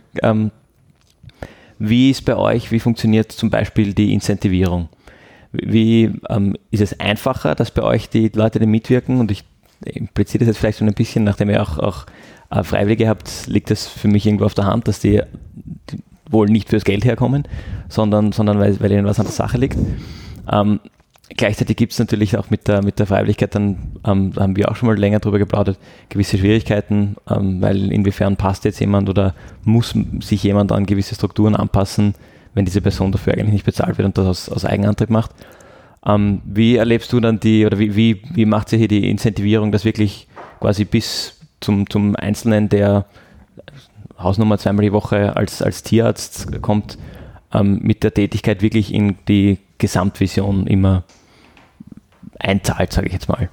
wie ist bei euch, wie funktioniert zum Beispiel die Incentivierung? Wie ist es einfacher, dass bei euch die Leute, die mitwirken, und ich impliziere das jetzt vielleicht so ein bisschen, nachdem ihr auch Freiwillige habt, liegt das für mich irgendwo auf der Hand, dass die wohl nicht fürs Geld herkommen, sondern weil ihnen was an der Sache liegt. Gleichzeitig gibt es natürlich auch mit der Freiwilligkeit, dann haben wir auch schon mal länger darüber geplaudert, gewisse Schwierigkeiten, weil inwiefern passt jetzt jemand oder muss sich jemand an gewisse Strukturen anpassen, wenn diese Person dafür eigentlich nicht bezahlt wird und das aus Eigenantrieb macht. Wie erlebst du dann wie macht ihr hier die Incentivierung, dass wirklich quasi bis zum Einzelnen, der Hausnummer 2-mal die Woche als Tierarzt kommt, mit der Tätigkeit wirklich in die Gesamtvision immer einzahlt, sage ich jetzt mal?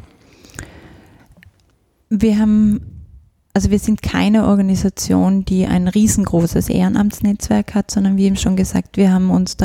Wir sind keine Organisation, die ein riesengroßes Ehrenamtsnetzwerk hat, sondern wie eben schon gesagt, wir haben uns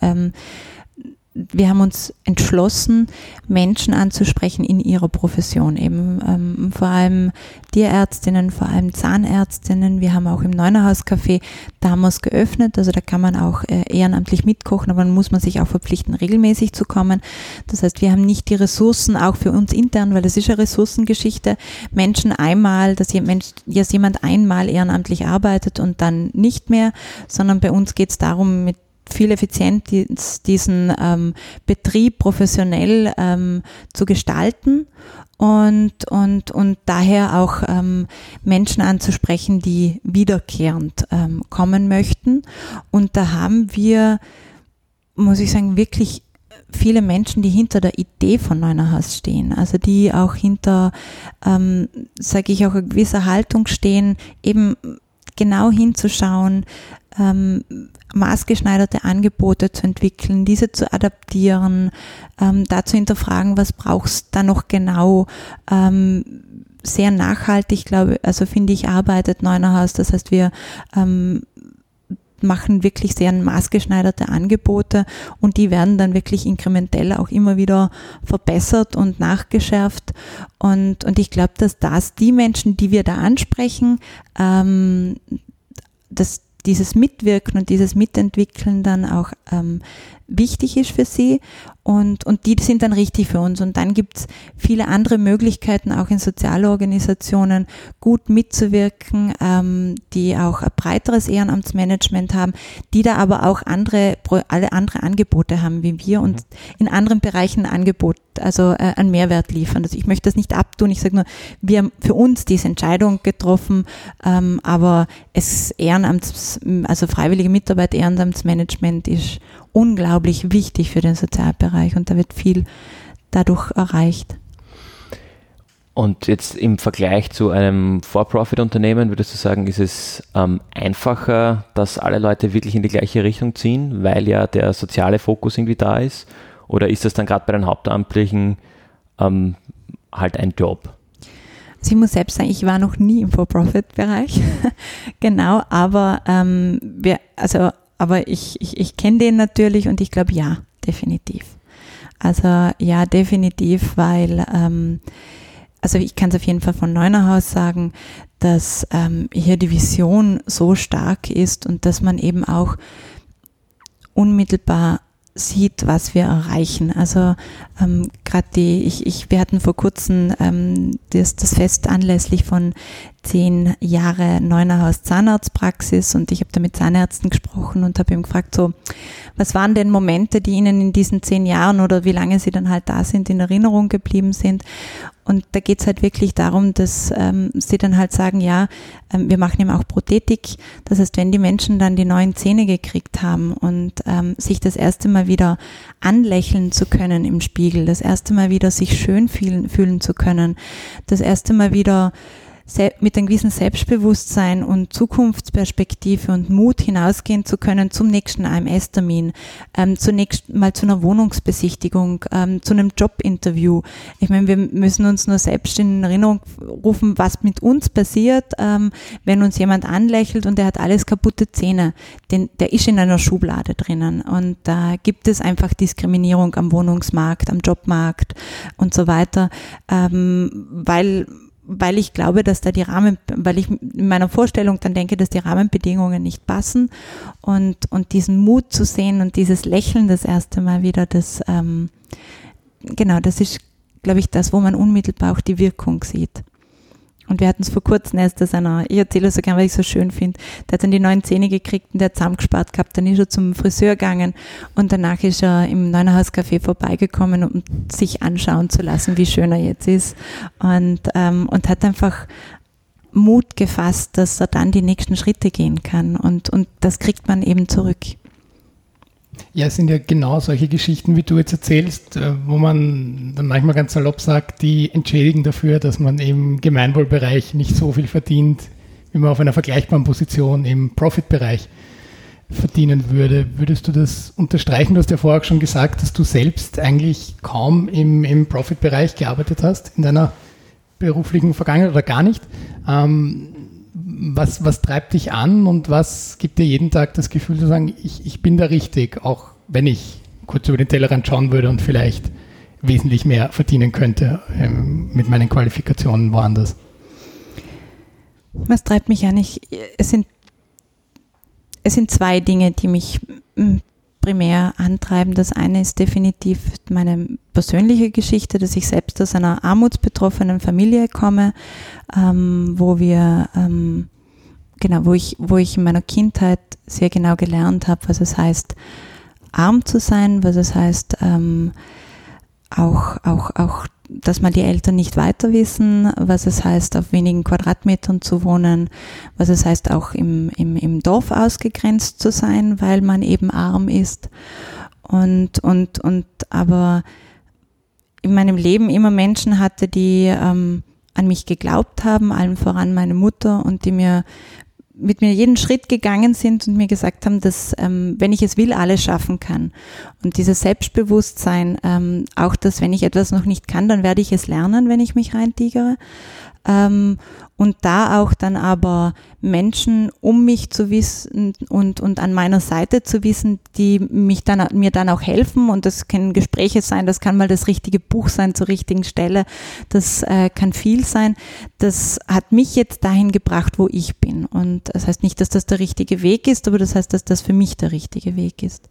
entschlossen, Menschen anzusprechen in ihrer Profession, eben vor allem Tierärztinnen, vor allem Zahnärztinnen. Wir haben auch im Neunerhaus-Café damals geöffnet, also da kann man auch ehrenamtlich mitkochen, aber dann muss man sich auch verpflichten, regelmäßig zu kommen. Das heißt, wir haben nicht die Ressourcen, auch für uns intern, weil das ist eine Ressourcengeschichte, dass jemand einmal ehrenamtlich arbeitet und dann nicht mehr, sondern bei uns geht es darum, mit viel effizient diesen Betrieb professionell zu gestalten und daher auch Menschen anzusprechen, die wiederkehrend kommen möchten. Und da haben wir, muss ich sagen, wirklich viele Menschen, die hinter der Idee von Neunerhaus stehen, also die auch hinter, sage ich, auch eine gewisse Haltung stehen, eben genau hinzuschauen, maßgeschneiderte Angebote zu entwickeln, diese zu adaptieren, da zu hinterfragen, was brauchst du da noch genau, sehr nachhaltig, finde ich, arbeitet Neunerhaus. Das heißt, wir machen wirklich sehr maßgeschneiderte Angebote und die werden dann wirklich inkrementell auch immer wieder verbessert und nachgeschärft. Und ich glaube, dass die Menschen, die wir da ansprechen, dass dieses Mitwirken und dieses Mitentwickeln dann auch wichtig ist für sie und die sind dann richtig für uns. Und dann gibt es viele andere Möglichkeiten, auch in Sozialorganisationen gut mitzuwirken, die auch ein breiteres Ehrenamtsmanagement haben, die da aber auch alle andere Angebote haben wie wir und in anderen Bereichen einen Mehrwert liefern. Also ich möchte das nicht abtun, ich sage nur, wir haben für uns diese Entscheidung getroffen, aber freiwillige Mitarbeit, Ehrenamtsmanagement ist unglaublich wichtig für den Sozialbereich und da wird viel dadurch erreicht. Und jetzt im Vergleich zu einem For-Profit-Unternehmen, würdest du sagen, ist es einfacher, dass alle Leute wirklich in die gleiche Richtung ziehen, weil ja der soziale Fokus irgendwie da ist? Oder ist das dann gerade bei den Hauptamtlichen halt ein Job? Also ich muss selbst sagen, ich war noch nie im For-Profit-Bereich, genau, aber ich kenne den natürlich und ich glaube, ja, definitiv. Also ja, definitiv, weil ich kann es auf jeden Fall von Neunerhaus sagen, dass hier die Vision so stark ist und dass man eben auch unmittelbar sieht, was wir erreichen. Also gerade wir hatten vor kurzem das Fest anlässlich von 10 Jahre Neunerhaus Zahnarztpraxis und ich habe da mit Zahnärzten gesprochen und habe ihm gefragt, so, was waren denn Momente, die Ihnen in diesen 10 Jahren oder wie lange Sie dann halt da sind, in Erinnerung geblieben sind? Und da geht es halt wirklich darum, dass sie dann halt sagen, ja, wir machen eben auch Prothetik. Das heißt, wenn die Menschen dann die neuen Zähne gekriegt haben und sich das erste Mal wieder anlächeln zu können im Spiegel, das erste Mal wieder sich schön fühlen zu können, das erste Mal wieder mit einem gewissen Selbstbewusstsein und Zukunftsperspektive und Mut hinausgehen zu können zum nächsten AMS-Termin, zunächst mal zu einer Wohnungsbesichtigung, zu einem Jobinterview. Ich meine, wir müssen uns nur selbst in Erinnerung rufen, was mit uns passiert, wenn uns jemand anlächelt und der hat alles kaputte Zähne. Der ist in einer Schublade drinnen und da gibt es einfach Diskriminierung am Wohnungsmarkt, am Jobmarkt und so weiter, weil ich glaube, dass da weil ich in meiner Vorstellung dann denke, dass die Rahmenbedingungen nicht passen und diesen Mut zu sehen und dieses Lächeln das erste Mal wieder, das ist, glaube ich, das, wo man unmittelbar auch die Wirkung sieht. Und wir hatten es vor kurzem erst, ich erzähle es so gerne, weil ich es so schön finde, der hat dann die neuen Zähne gekriegt und der hat zusammengespart gehabt, dann ist er zum Friseur gegangen und danach ist er im Neunerhaus Café vorbeigekommen, um sich anschauen zu lassen, wie schön er jetzt ist und hat einfach Mut gefasst, dass er dann die nächsten Schritte gehen kann und das kriegt man eben zurück. Ja, es sind ja genau solche Geschichten, wie du jetzt erzählst, wo man dann manchmal ganz salopp sagt, die entschädigen dafür, dass man im Gemeinwohlbereich nicht so viel verdient, wie man auf einer vergleichbaren Position im Profit-Bereich verdienen würde. Würdest du das unterstreichen? Du hast ja vorher auch schon gesagt, dass du selbst eigentlich kaum im Profit-Bereich gearbeitet hast in deiner beruflichen Vergangenheit oder gar nicht. Was treibt dich an und was gibt dir jeden Tag das Gefühl zu sagen, ich bin da richtig, auch wenn ich kurz über den Tellerrand schauen würde und vielleicht wesentlich mehr verdienen könnte mit meinen Qualifikationen woanders? Was treibt mich an? Es sind 2 Dinge, die mich primär antreiben. Das eine ist definitiv meine persönliche Geschichte, dass ich selbst aus einer armutsbetroffenen Familie komme, wo wir genau, wo ich in meiner Kindheit sehr genau gelernt habe, was es heißt, arm zu sein, was es heißt, auch, dass mal die Eltern nicht weiter wissen, was es heißt, auf wenigen Quadratmetern zu wohnen, was es heißt, auch im Dorf ausgegrenzt zu sein, weil man eben arm ist. Und aber in meinem Leben immer Menschen hatte, die an mich geglaubt haben, allen voran meine Mutter, und die mit mir jeden Schritt gegangen sind und mir gesagt haben, dass, wenn ich es will, alles schaffen kann. Und dieses Selbstbewusstsein, auch dass, wenn ich etwas noch nicht kann, dann werde ich es lernen, wenn ich mich reintigere. Und da auch dann aber Menschen um mich zu wissen und an meiner Seite zu wissen, die mir dann auch helfen, und das können Gespräche sein, das kann mal das richtige Buch sein zur richtigen Stelle, das kann viel sein. Das hat mich jetzt dahin gebracht, wo ich bin, und das heißt nicht, dass das der richtige Weg ist, aber das heißt, dass das für mich der richtige Weg ist.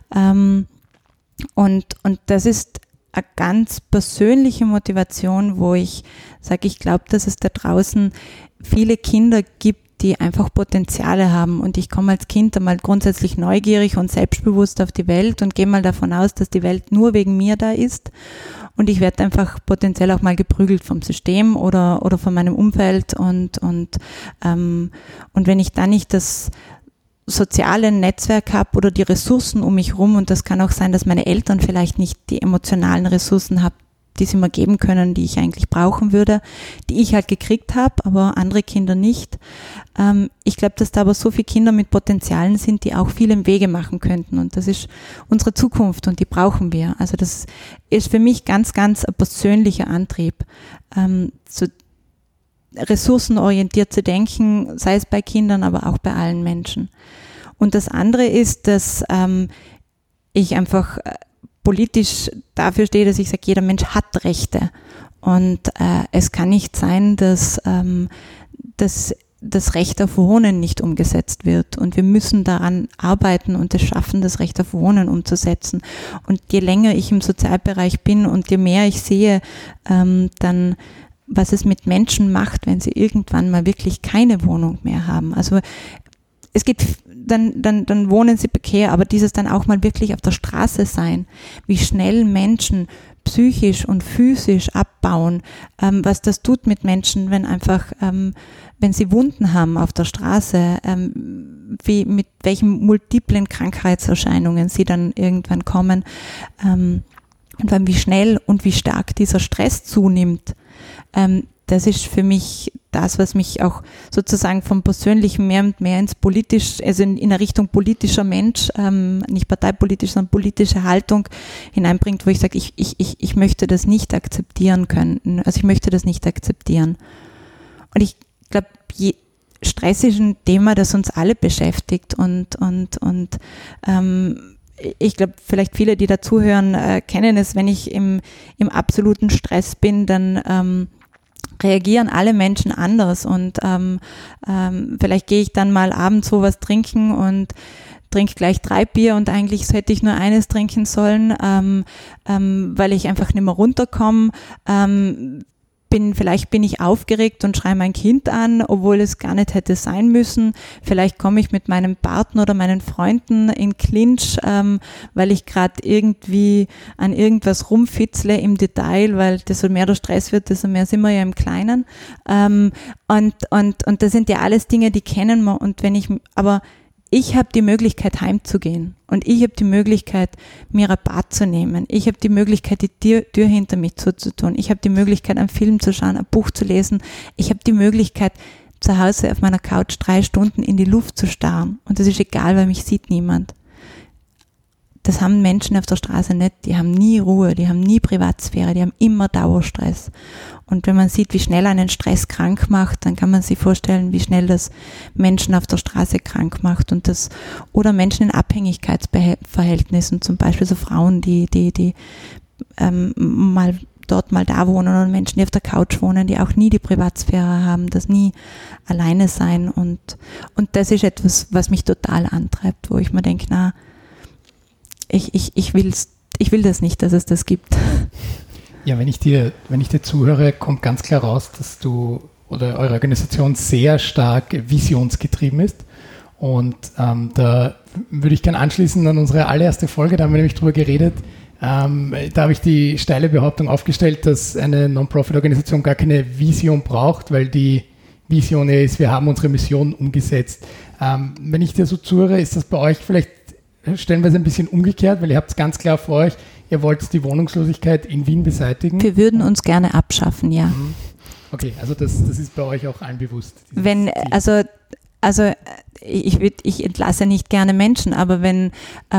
Und das ist eine ganz persönliche Motivation, wo ich sage, ich glaube, dass es da draußen viele Kinder gibt, die einfach Potenziale haben, und ich komme als Kind einmal grundsätzlich neugierig und selbstbewusst auf die Welt und gehe mal davon aus, dass die Welt nur wegen mir da ist, und ich werde einfach potenziell auch mal geprügelt vom System oder von meinem Umfeld, und wenn ich dann nicht das soziale Netzwerk habe oder die Ressourcen um mich rum, und das kann auch sein, dass meine Eltern vielleicht nicht die emotionalen Ressourcen haben, die sie mir geben können, die ich eigentlich brauchen würde, die ich halt gekriegt habe, aber andere Kinder nicht. Ich glaube, dass da aber so viele Kinder mit Potenzialen sind, die auch viel im Wege machen könnten, und das ist unsere Zukunft und die brauchen wir. Also das ist für mich ganz, ganz ein persönlicher Antrieb, so ressourcenorientiert zu denken, sei es bei Kindern, aber auch bei allen Menschen. Und das andere ist, dass ich einfach politisch dafür stehe, dass ich sage, jeder Mensch hat Rechte. Und es kann nicht sein, dass das Recht auf Wohnen nicht umgesetzt wird. Und wir müssen daran arbeiten und es schaffen, das Recht auf Wohnen umzusetzen. Und je länger ich im Sozialbereich bin und je mehr ich sehe, dann was es mit Menschen macht, wenn sie irgendwann mal wirklich keine Wohnung mehr haben. Also es geht, dann wohnen sie prekär, aber dieses dann auch mal wirklich auf der Straße sein, wie schnell Menschen psychisch und physisch abbauen, was das tut mit Menschen, wenn einfach, wenn sie Wunden haben auf der Straße, mit welchen multiplen Krankheitserscheinungen sie dann irgendwann kommen, und dann wie schnell und wie stark dieser Stress zunimmt. Das ist für mich das, was mich auch sozusagen vom Persönlichen mehr und mehr ins Politisch, also in eine Richtung politischer Mensch, nicht parteipolitisch, sondern politische Haltung hineinbringt, wo ich sage, ich möchte das nicht akzeptieren können. Also ich möchte das nicht akzeptieren. Und ich glaube, Stress ist ein Thema, das uns alle beschäftigt, und ich glaube, vielleicht viele, die dazuhören, kennen es, wenn ich im absoluten Stress bin, dann reagieren alle Menschen anders, und vielleicht gehe ich dann mal abends sowas trinken und trinke gleich 3 Bier, und eigentlich hätte ich nur eines trinken sollen, weil ich einfach nicht mehr runterkomme. Vielleicht bin ich aufgeregt und schreie mein Kind an, obwohl es gar nicht hätte sein müssen. Vielleicht komme ich mit meinem Partner oder meinen Freunden in Clinch, weil ich gerade irgendwie an irgendwas rumfitzle im Detail, weil desto mehr der Stress wird, desto mehr sind wir ja im Kleinen. Und das sind ja alles Dinge, die kennen wir. Und aber ich habe die Möglichkeit, heimzugehen, und ich habe die Möglichkeit, mir ein Bad zu nehmen. Ich habe die Möglichkeit, die Tür hinter mich zuzutun. Ich habe die Möglichkeit, einen Film zu schauen, ein Buch zu lesen. Ich habe die Möglichkeit, zu Hause auf meiner Couch 3 Stunden in die Luft zu starren. Und das ist egal, weil mich sieht niemand. Das haben Menschen auf der Straße nicht. Die haben nie Ruhe, die haben nie Privatsphäre, die haben immer Dauerstress. Und wenn man sieht, wie schnell einen Stress krank macht, dann kann man sich vorstellen, wie schnell das Menschen auf der Straße krank macht. Oder Menschen in Abhängigkeitsverhältnissen, zum Beispiel so Frauen, die mal da wohnen, oder Menschen, die auf der Couch wohnen, die auch nie die Privatsphäre haben, das nie alleine sein. Und das ist etwas, was mich total antreibt, wo ich mir denke, na, ich will das nicht, dass es das gibt. Ja, wenn ich dir zuhöre, kommt ganz klar raus, dass du oder eure Organisation sehr stark visionsgetrieben ist. Und da würde ich gerne anschließen an unsere allererste Folge, da haben wir nämlich drüber geredet. Da habe ich die steile Behauptung aufgestellt, dass eine Non-Profit-Organisation gar keine Vision braucht, weil die Vision ist, wir haben unsere Mission umgesetzt. Wenn ich dir so zuhöre, ist das bei euch vielleicht stellenweise ein bisschen umgekehrt, weil ihr habt es ganz klar vor euch, ihr wollt die Wohnungslosigkeit in Wien beseitigen. Wir würden uns gerne abschaffen, ja. Okay, also das ist bei euch auch allen bewusst. Ich entlasse nicht gerne Menschen, aber wenn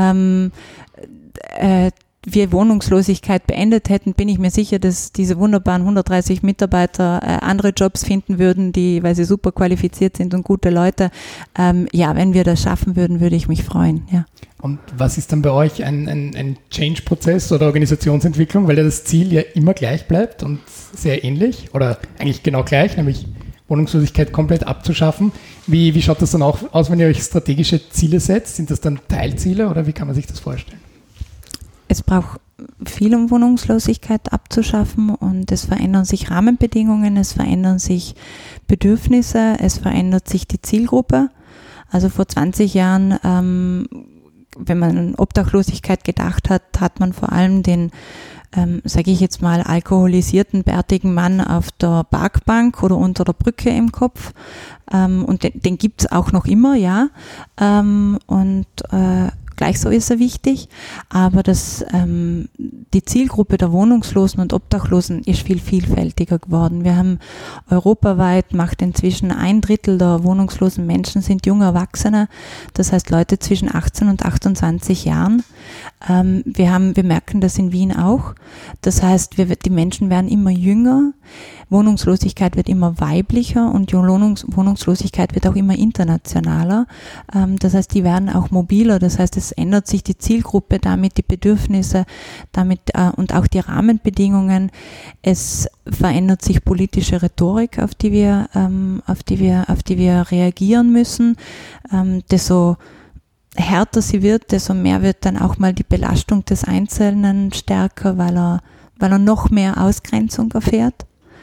wir Wohnungslosigkeit beendet hätten, bin ich mir sicher, dass diese wunderbaren 130 Mitarbeiter andere Jobs finden würden, weil sie super qualifiziert sind und gute Leute. Wenn wir das schaffen würden, würde ich mich freuen. Ja. Und was ist dann bei euch ein Change-Prozess oder Organisationsentwicklung, weil ja das Ziel ja immer gleich bleibt und sehr ähnlich oder eigentlich genau gleich, nämlich Wohnungslosigkeit komplett abzuschaffen. Wie schaut das dann auch aus, wenn ihr euch strategische Ziele setzt? Sind das dann Teilziele oder wie kann man sich das vorstellen? Es braucht viel, um Wohnungslosigkeit abzuschaffen, und es verändern sich Rahmenbedingungen, es verändern sich Bedürfnisse, es verändert sich die Zielgruppe. Also vor 20 Jahren, wenn man an Obdachlosigkeit gedacht hat, hat man vor allem den, sage ich jetzt mal, alkoholisierten, bärtigen Mann auf der Parkbank oder unter der Brücke im Kopf. Und den gibt es auch noch immer, ja. Gleich so ist er wichtig, aber die Zielgruppe der Wohnungslosen und Obdachlosen ist viel vielfältiger geworden. Wir haben europaweit, macht inzwischen 1/3 der wohnungslosen Menschen sind junge Erwachsene, das heißt Leute zwischen 18 und 28 Jahren. Wir merken das in Wien auch. Das heißt, die Menschen werden immer jünger, Wohnungslosigkeit wird immer weiblicher und die Wohnungslosigkeit wird auch immer internationaler. Das heißt, die werden auch mobiler. Das heißt, es ändert sich die Zielgruppe, damit die Bedürfnisse, und auch die Rahmenbedingungen. Es verändert sich politische Rhetorik, auf die wir reagieren müssen. Desto härter sie wird, desto mehr wird dann auch mal die Belastung des Einzelnen stärker, weil er noch mehr Ausgrenzung erfährt.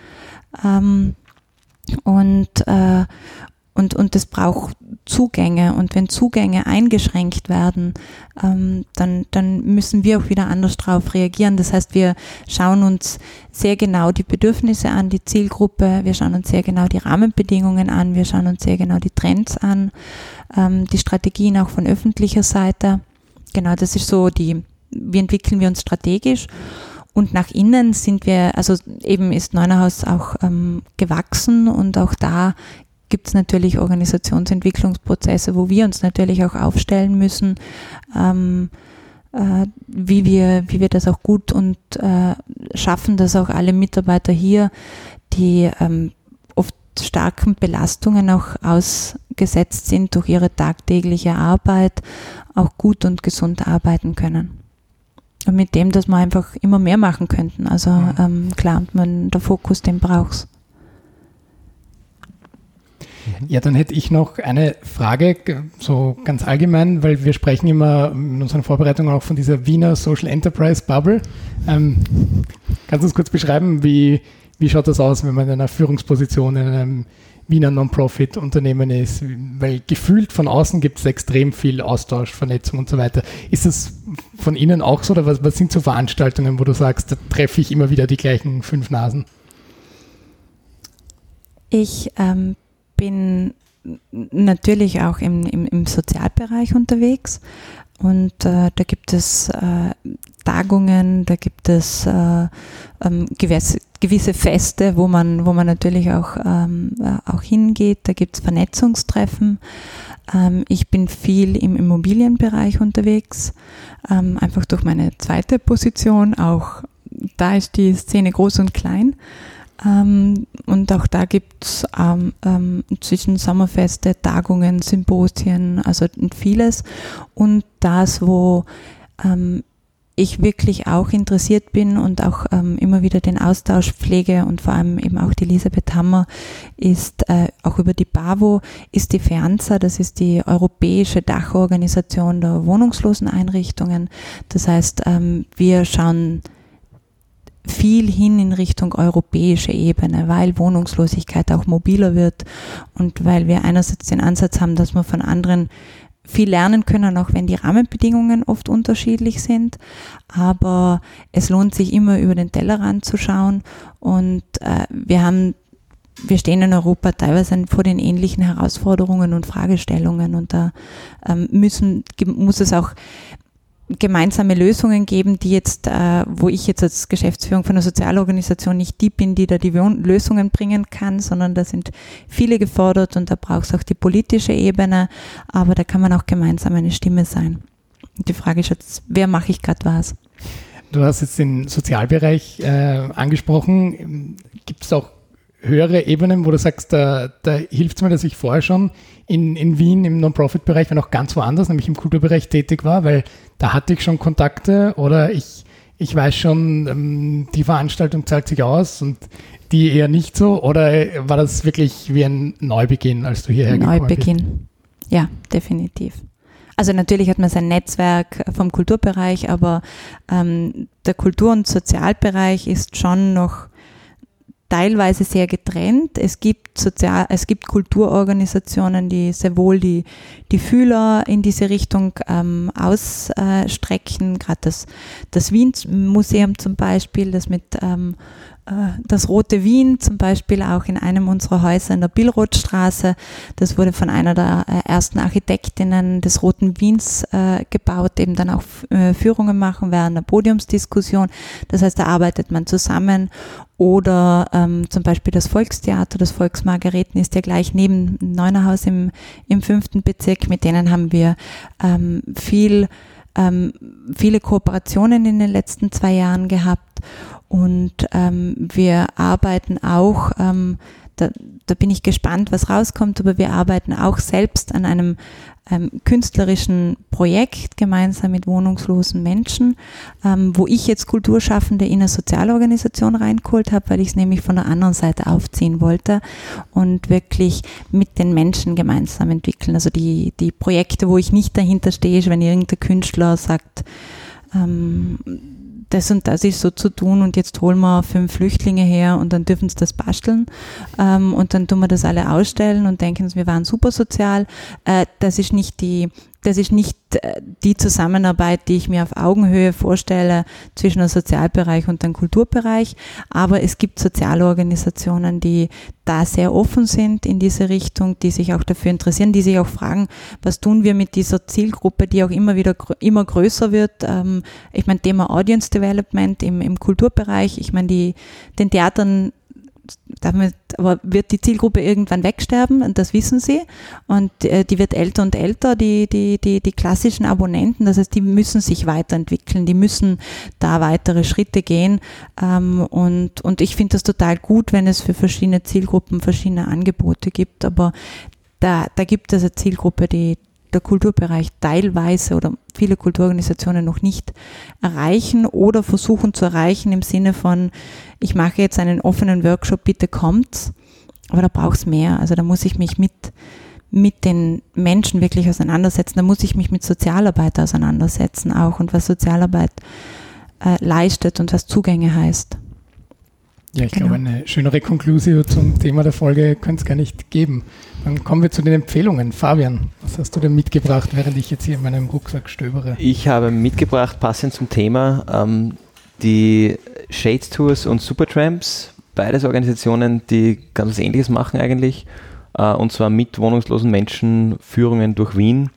Und es braucht Zugänge, und wenn Zugänge eingeschränkt werden, dann müssen wir auch wieder anders drauf reagieren. Das heißt, wir schauen uns sehr genau die Bedürfnisse an, die Zielgruppe, wir schauen uns sehr genau die Rahmenbedingungen an, wir schauen uns sehr genau die Trends an, die Strategien auch von öffentlicher Seite. Genau, das ist so wie entwickeln wir uns strategisch. Und nach innen ist Neunerhaus auch gewachsen, und auch da gibt es natürlich Organisationsentwicklungsprozesse, wo wir uns natürlich auch aufstellen müssen, wie wir das auch gut und schaffen, dass auch alle Mitarbeiter hier, die oft starken Belastungen auch ausgesetzt sind durch ihre tagtägliche Arbeit, auch gut und gesund arbeiten können. Und mit dem, dass wir einfach immer mehr machen könnten. Also klar, der Fokus, den brauchst. Ja, dann hätte ich noch eine Frage, so ganz allgemein, weil wir sprechen immer in unseren Vorbereitungen auch von dieser Wiener Social Enterprise Bubble. Kannst du uns kurz beschreiben, wie schaut das aus, wenn man in einer Führungsposition in einem Wiener Non-Profit-Unternehmen ist? Weil gefühlt von außen gibt es extrem viel Austausch, Vernetzung und so weiter. Ist das von Ihnen auch so, oder was sind so Veranstaltungen, wo du sagst, da treffe ich immer wieder die gleichen 5 Nasen? Ich bin natürlich auch im Sozialbereich unterwegs, und da gibt es Tagungen, da gibt es gewisse Feste, wo man natürlich auch hingeht, da gibt es Vernetzungstreffen. Ich bin viel im Immobilienbereich unterwegs, einfach durch meine zweite Position, auch da ist die Szene groß und klein. Und auch da gibt es zwischen Sommerfeste, Tagungen, Symposien, also vieles. Und das, wo ich wirklich auch interessiert bin und auch immer wieder den Austausch pflege, und vor allem eben auch die Elisabeth Hammer, ist auch über die BAWO, ist die FEANZA, das ist die europäische Dachorganisation der Wohnungsloseneinrichtungen. Das heißt, wir schauen viel hin in Richtung europäische Ebene, weil Wohnungslosigkeit auch mobiler wird und weil wir einerseits den Ansatz haben, dass wir von anderen viel lernen können, auch wenn die Rahmenbedingungen oft unterschiedlich sind. Aber es lohnt sich immer, über den Tellerrand zu schauen. Und wir stehen in Europa teilweise vor den ähnlichen Herausforderungen und Fragestellungen. Und da muss es auch gemeinsame Lösungen geben, die jetzt, wo ich jetzt als Geschäftsführung von einer Sozialorganisation nicht die bin, die da die Lösungen bringen kann, sondern da sind viele gefordert und da braucht es auch die politische Ebene, aber da kann man auch gemeinsam eine Stimme sein. Und die Frage ist jetzt, wer mache ich gerade was? Du hast jetzt den Sozialbereich angesprochen. Gibt es auch höhere Ebenen, wo du sagst, da hilft es mir, dass ich vorher schon in Wien im Non-Profit-Bereich, wenn auch ganz woanders, nämlich im Kulturbereich tätig war, weil da hatte ich schon Kontakte oder ich weiß schon, die Veranstaltung zahlt sich aus und die eher nicht so, oder war das wirklich wie ein Neubeginn, als du hierher gekommen bist? Neubeginn, ja, definitiv. Also natürlich hat man sein Netzwerk vom Kulturbereich, aber der Kultur- und Sozialbereich ist schon noch teilweise sehr getrennt. Es gibt Kulturorganisationen, die sehr wohl die Fühler in diese Richtung ausstrecken. Gerade das Wien-Museum zum Beispiel, das Rote Wien zum Beispiel auch in einem unserer Häuser in der Billrothstraße. Das wurde von einer der ersten Architektinnen des Roten Wiens gebaut, eben dann auch Führungen machen während der Podiumsdiskussion. Das heißt, da arbeitet man zusammen. Oder zum Beispiel das Volkstheater, das Volksmargareten ist ja gleich neben Neunerhaus im 5. Bezirk. Mit denen haben wir viele Kooperationen in den letzten 2 Jahren gehabt. Und wir arbeiten auch, da bin ich gespannt, was rauskommt, aber wir arbeiten auch selbst an einem künstlerischen Projekt gemeinsam mit wohnungslosen Menschen, wo ich jetzt Kulturschaffende in eine Sozialorganisation reingeholt habe, weil ich es nämlich von der anderen Seite aufziehen wollte und wirklich mit den Menschen gemeinsam entwickeln. Also die Projekte, wo ich nicht dahinter stehe, ist, wenn irgendein Künstler sagt, das und das ist so zu tun und jetzt holen wir 5 Flüchtlinge her und dann dürfen sie das basteln und dann tun wir das alle ausstellen und denken, wir waren super sozial. Das ist nicht die Zusammenarbeit, die ich mir auf Augenhöhe vorstelle zwischen dem Sozialbereich und dem Kulturbereich, aber es gibt Sozialorganisationen, die da sehr offen sind in diese Richtung, die sich auch dafür interessieren, die sich auch fragen, was tun wir mit dieser Zielgruppe, die auch immer größer wird. Ich meine, Thema Audience Development im Kulturbereich, ich meine, den Theatern aber wird die Zielgruppe irgendwann wegsterben und das wissen sie und die wird älter und älter, die klassischen Abonnenten, das heißt, die müssen sich weiterentwickeln, die müssen da weitere Schritte gehen und ich finde das total gut, wenn es für verschiedene Zielgruppen verschiedene Angebote gibt, aber da gibt es eine Zielgruppe, die der Kulturbereich teilweise oder viele Kulturorganisationen noch nicht erreichen oder versuchen zu erreichen im Sinne von, ich mache jetzt einen offenen Workshop, bitte kommt's, aber da braucht es mehr. Also da muss ich mich mit den Menschen wirklich auseinandersetzen, da muss ich mich mit Sozialarbeit auseinandersetzen auch und was Sozialarbeit leistet und was Zugänge heißt. Ja, ich glaube, eine schönere Konklusion zum Thema der Folge könnte es gar nicht geben. Dann kommen wir zu den Empfehlungen. Fabian, was hast du denn mitgebracht, während ich jetzt hier in meinem Rucksack stöbere? Ich habe mitgebracht, passend zum Thema, die Shades Tours und Supertramps, beides Organisationen, die ganz was Ähnliches machen eigentlich, und zwar mit wohnungslosen Menschen Führungen durch Wien,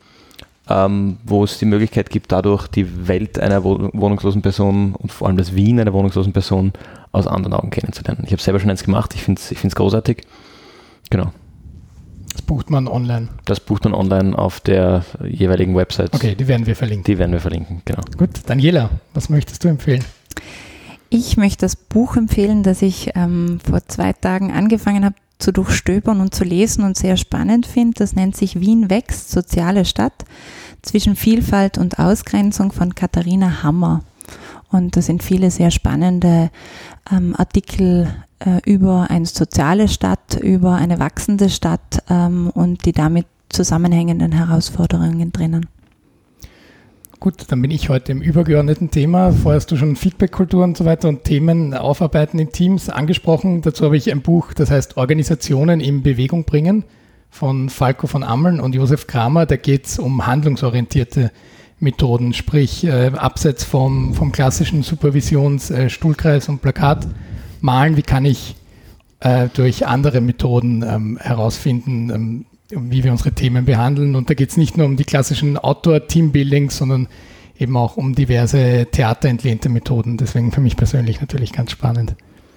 wo es die Möglichkeit gibt, dadurch die Welt einer wohnungslosen Person und vor allem das Wien einer wohnungslosen Person aus anderen Augen kennenzulernen. Ich habe selber schon eins gemacht, ich finde es großartig. Genau. Das bucht man online? Das bucht man online auf der jeweiligen Website. Okay, die werden wir verlinken. Genau. Gut, Daniela, was möchtest du empfehlen? Ich möchte das Buch empfehlen, das ich vor 2 Tagen angefangen habe zu durchstöbern und zu lesen und sehr spannend finde. Das nennt sich Wien wächst, soziale Stadt, zwischen Vielfalt und Ausgrenzung von Katharina Hammer. Und da sind viele sehr spannende Artikel über eine soziale Stadt, über eine wachsende Stadt und die damit zusammenhängenden Herausforderungen drinnen. gut, dann bin ich heute im übergeordneten Thema. Vorher hast du schon Feedback-Kultur und so weiter und Themen aufarbeiten in Teams angesprochen. Dazu habe ich ein Buch, das heißt Organisationen in Bewegung bringen, von Falco von Ammeln und Josef Kramer. Da geht es um handlungsorientierte Methoden, sprich abseits vom klassischen Supervisions-Stuhlkreis und Plakat malen, wie kann ich durch andere Methoden herausfinden, wie wir unsere Themen behandeln. Und da geht es nicht nur um die klassischen Outdoor-Teambuildings, sondern eben auch um diverse theaterentlehente Methoden. Deswegen für mich persönlich natürlich ganz spannend.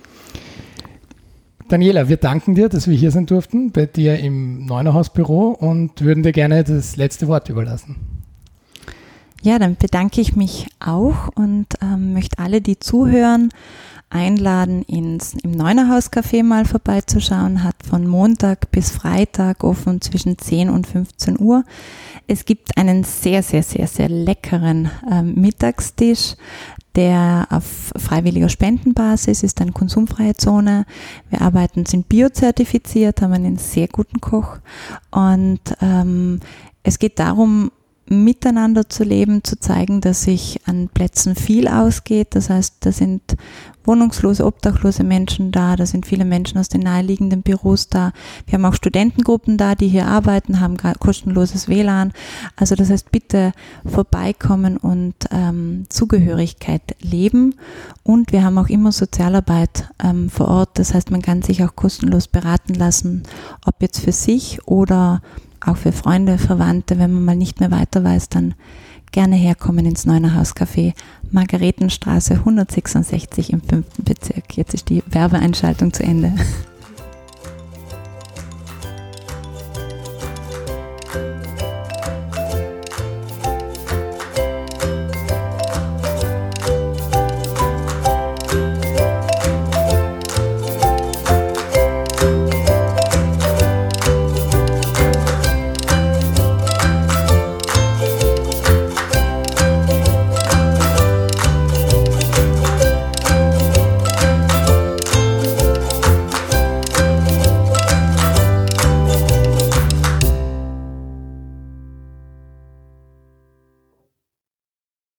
Daniela, wir danken dir, dass wir hier sein durften, bei dir im Neunerhaus-Büro und würden dir gerne das letzte Wort überlassen. Ja, dann bedanke ich mich auch und möchte alle, die zuhören, einladen, im Neunerhaus-Café mal vorbeizuschauen. Hat von Montag bis Freitag offen zwischen 10 und 15 Uhr. Es gibt einen sehr, sehr, sehr, sehr leckeren Mittagstisch, der auf freiwilliger Spendenbasis ist, eine konsumfreie Zone. Wir sind biozertifiziert, haben einen sehr guten Koch und es geht darum, miteinander zu leben, zu zeigen, dass sich an Plätzen viel ausgeht. Das heißt, da sind wohnungslose, obdachlose Menschen da, da sind viele Menschen aus den naheliegenden Büros da. Wir haben auch Studentengruppen da, die hier arbeiten, haben kostenloses WLAN. Also das heißt, bitte vorbeikommen und Zugehörigkeit leben. Und wir haben auch immer Sozialarbeit vor Ort. Das heißt, man kann sich auch kostenlos beraten lassen, ob jetzt für sich oder auch für Freunde, Verwandte. Wenn man mal nicht mehr weiter weiß, dann gerne herkommen ins Neunerhaus-Café, Margaretenstraße 166 im 5. Bezirk. Jetzt ist die Werbeeinschaltung zu Ende.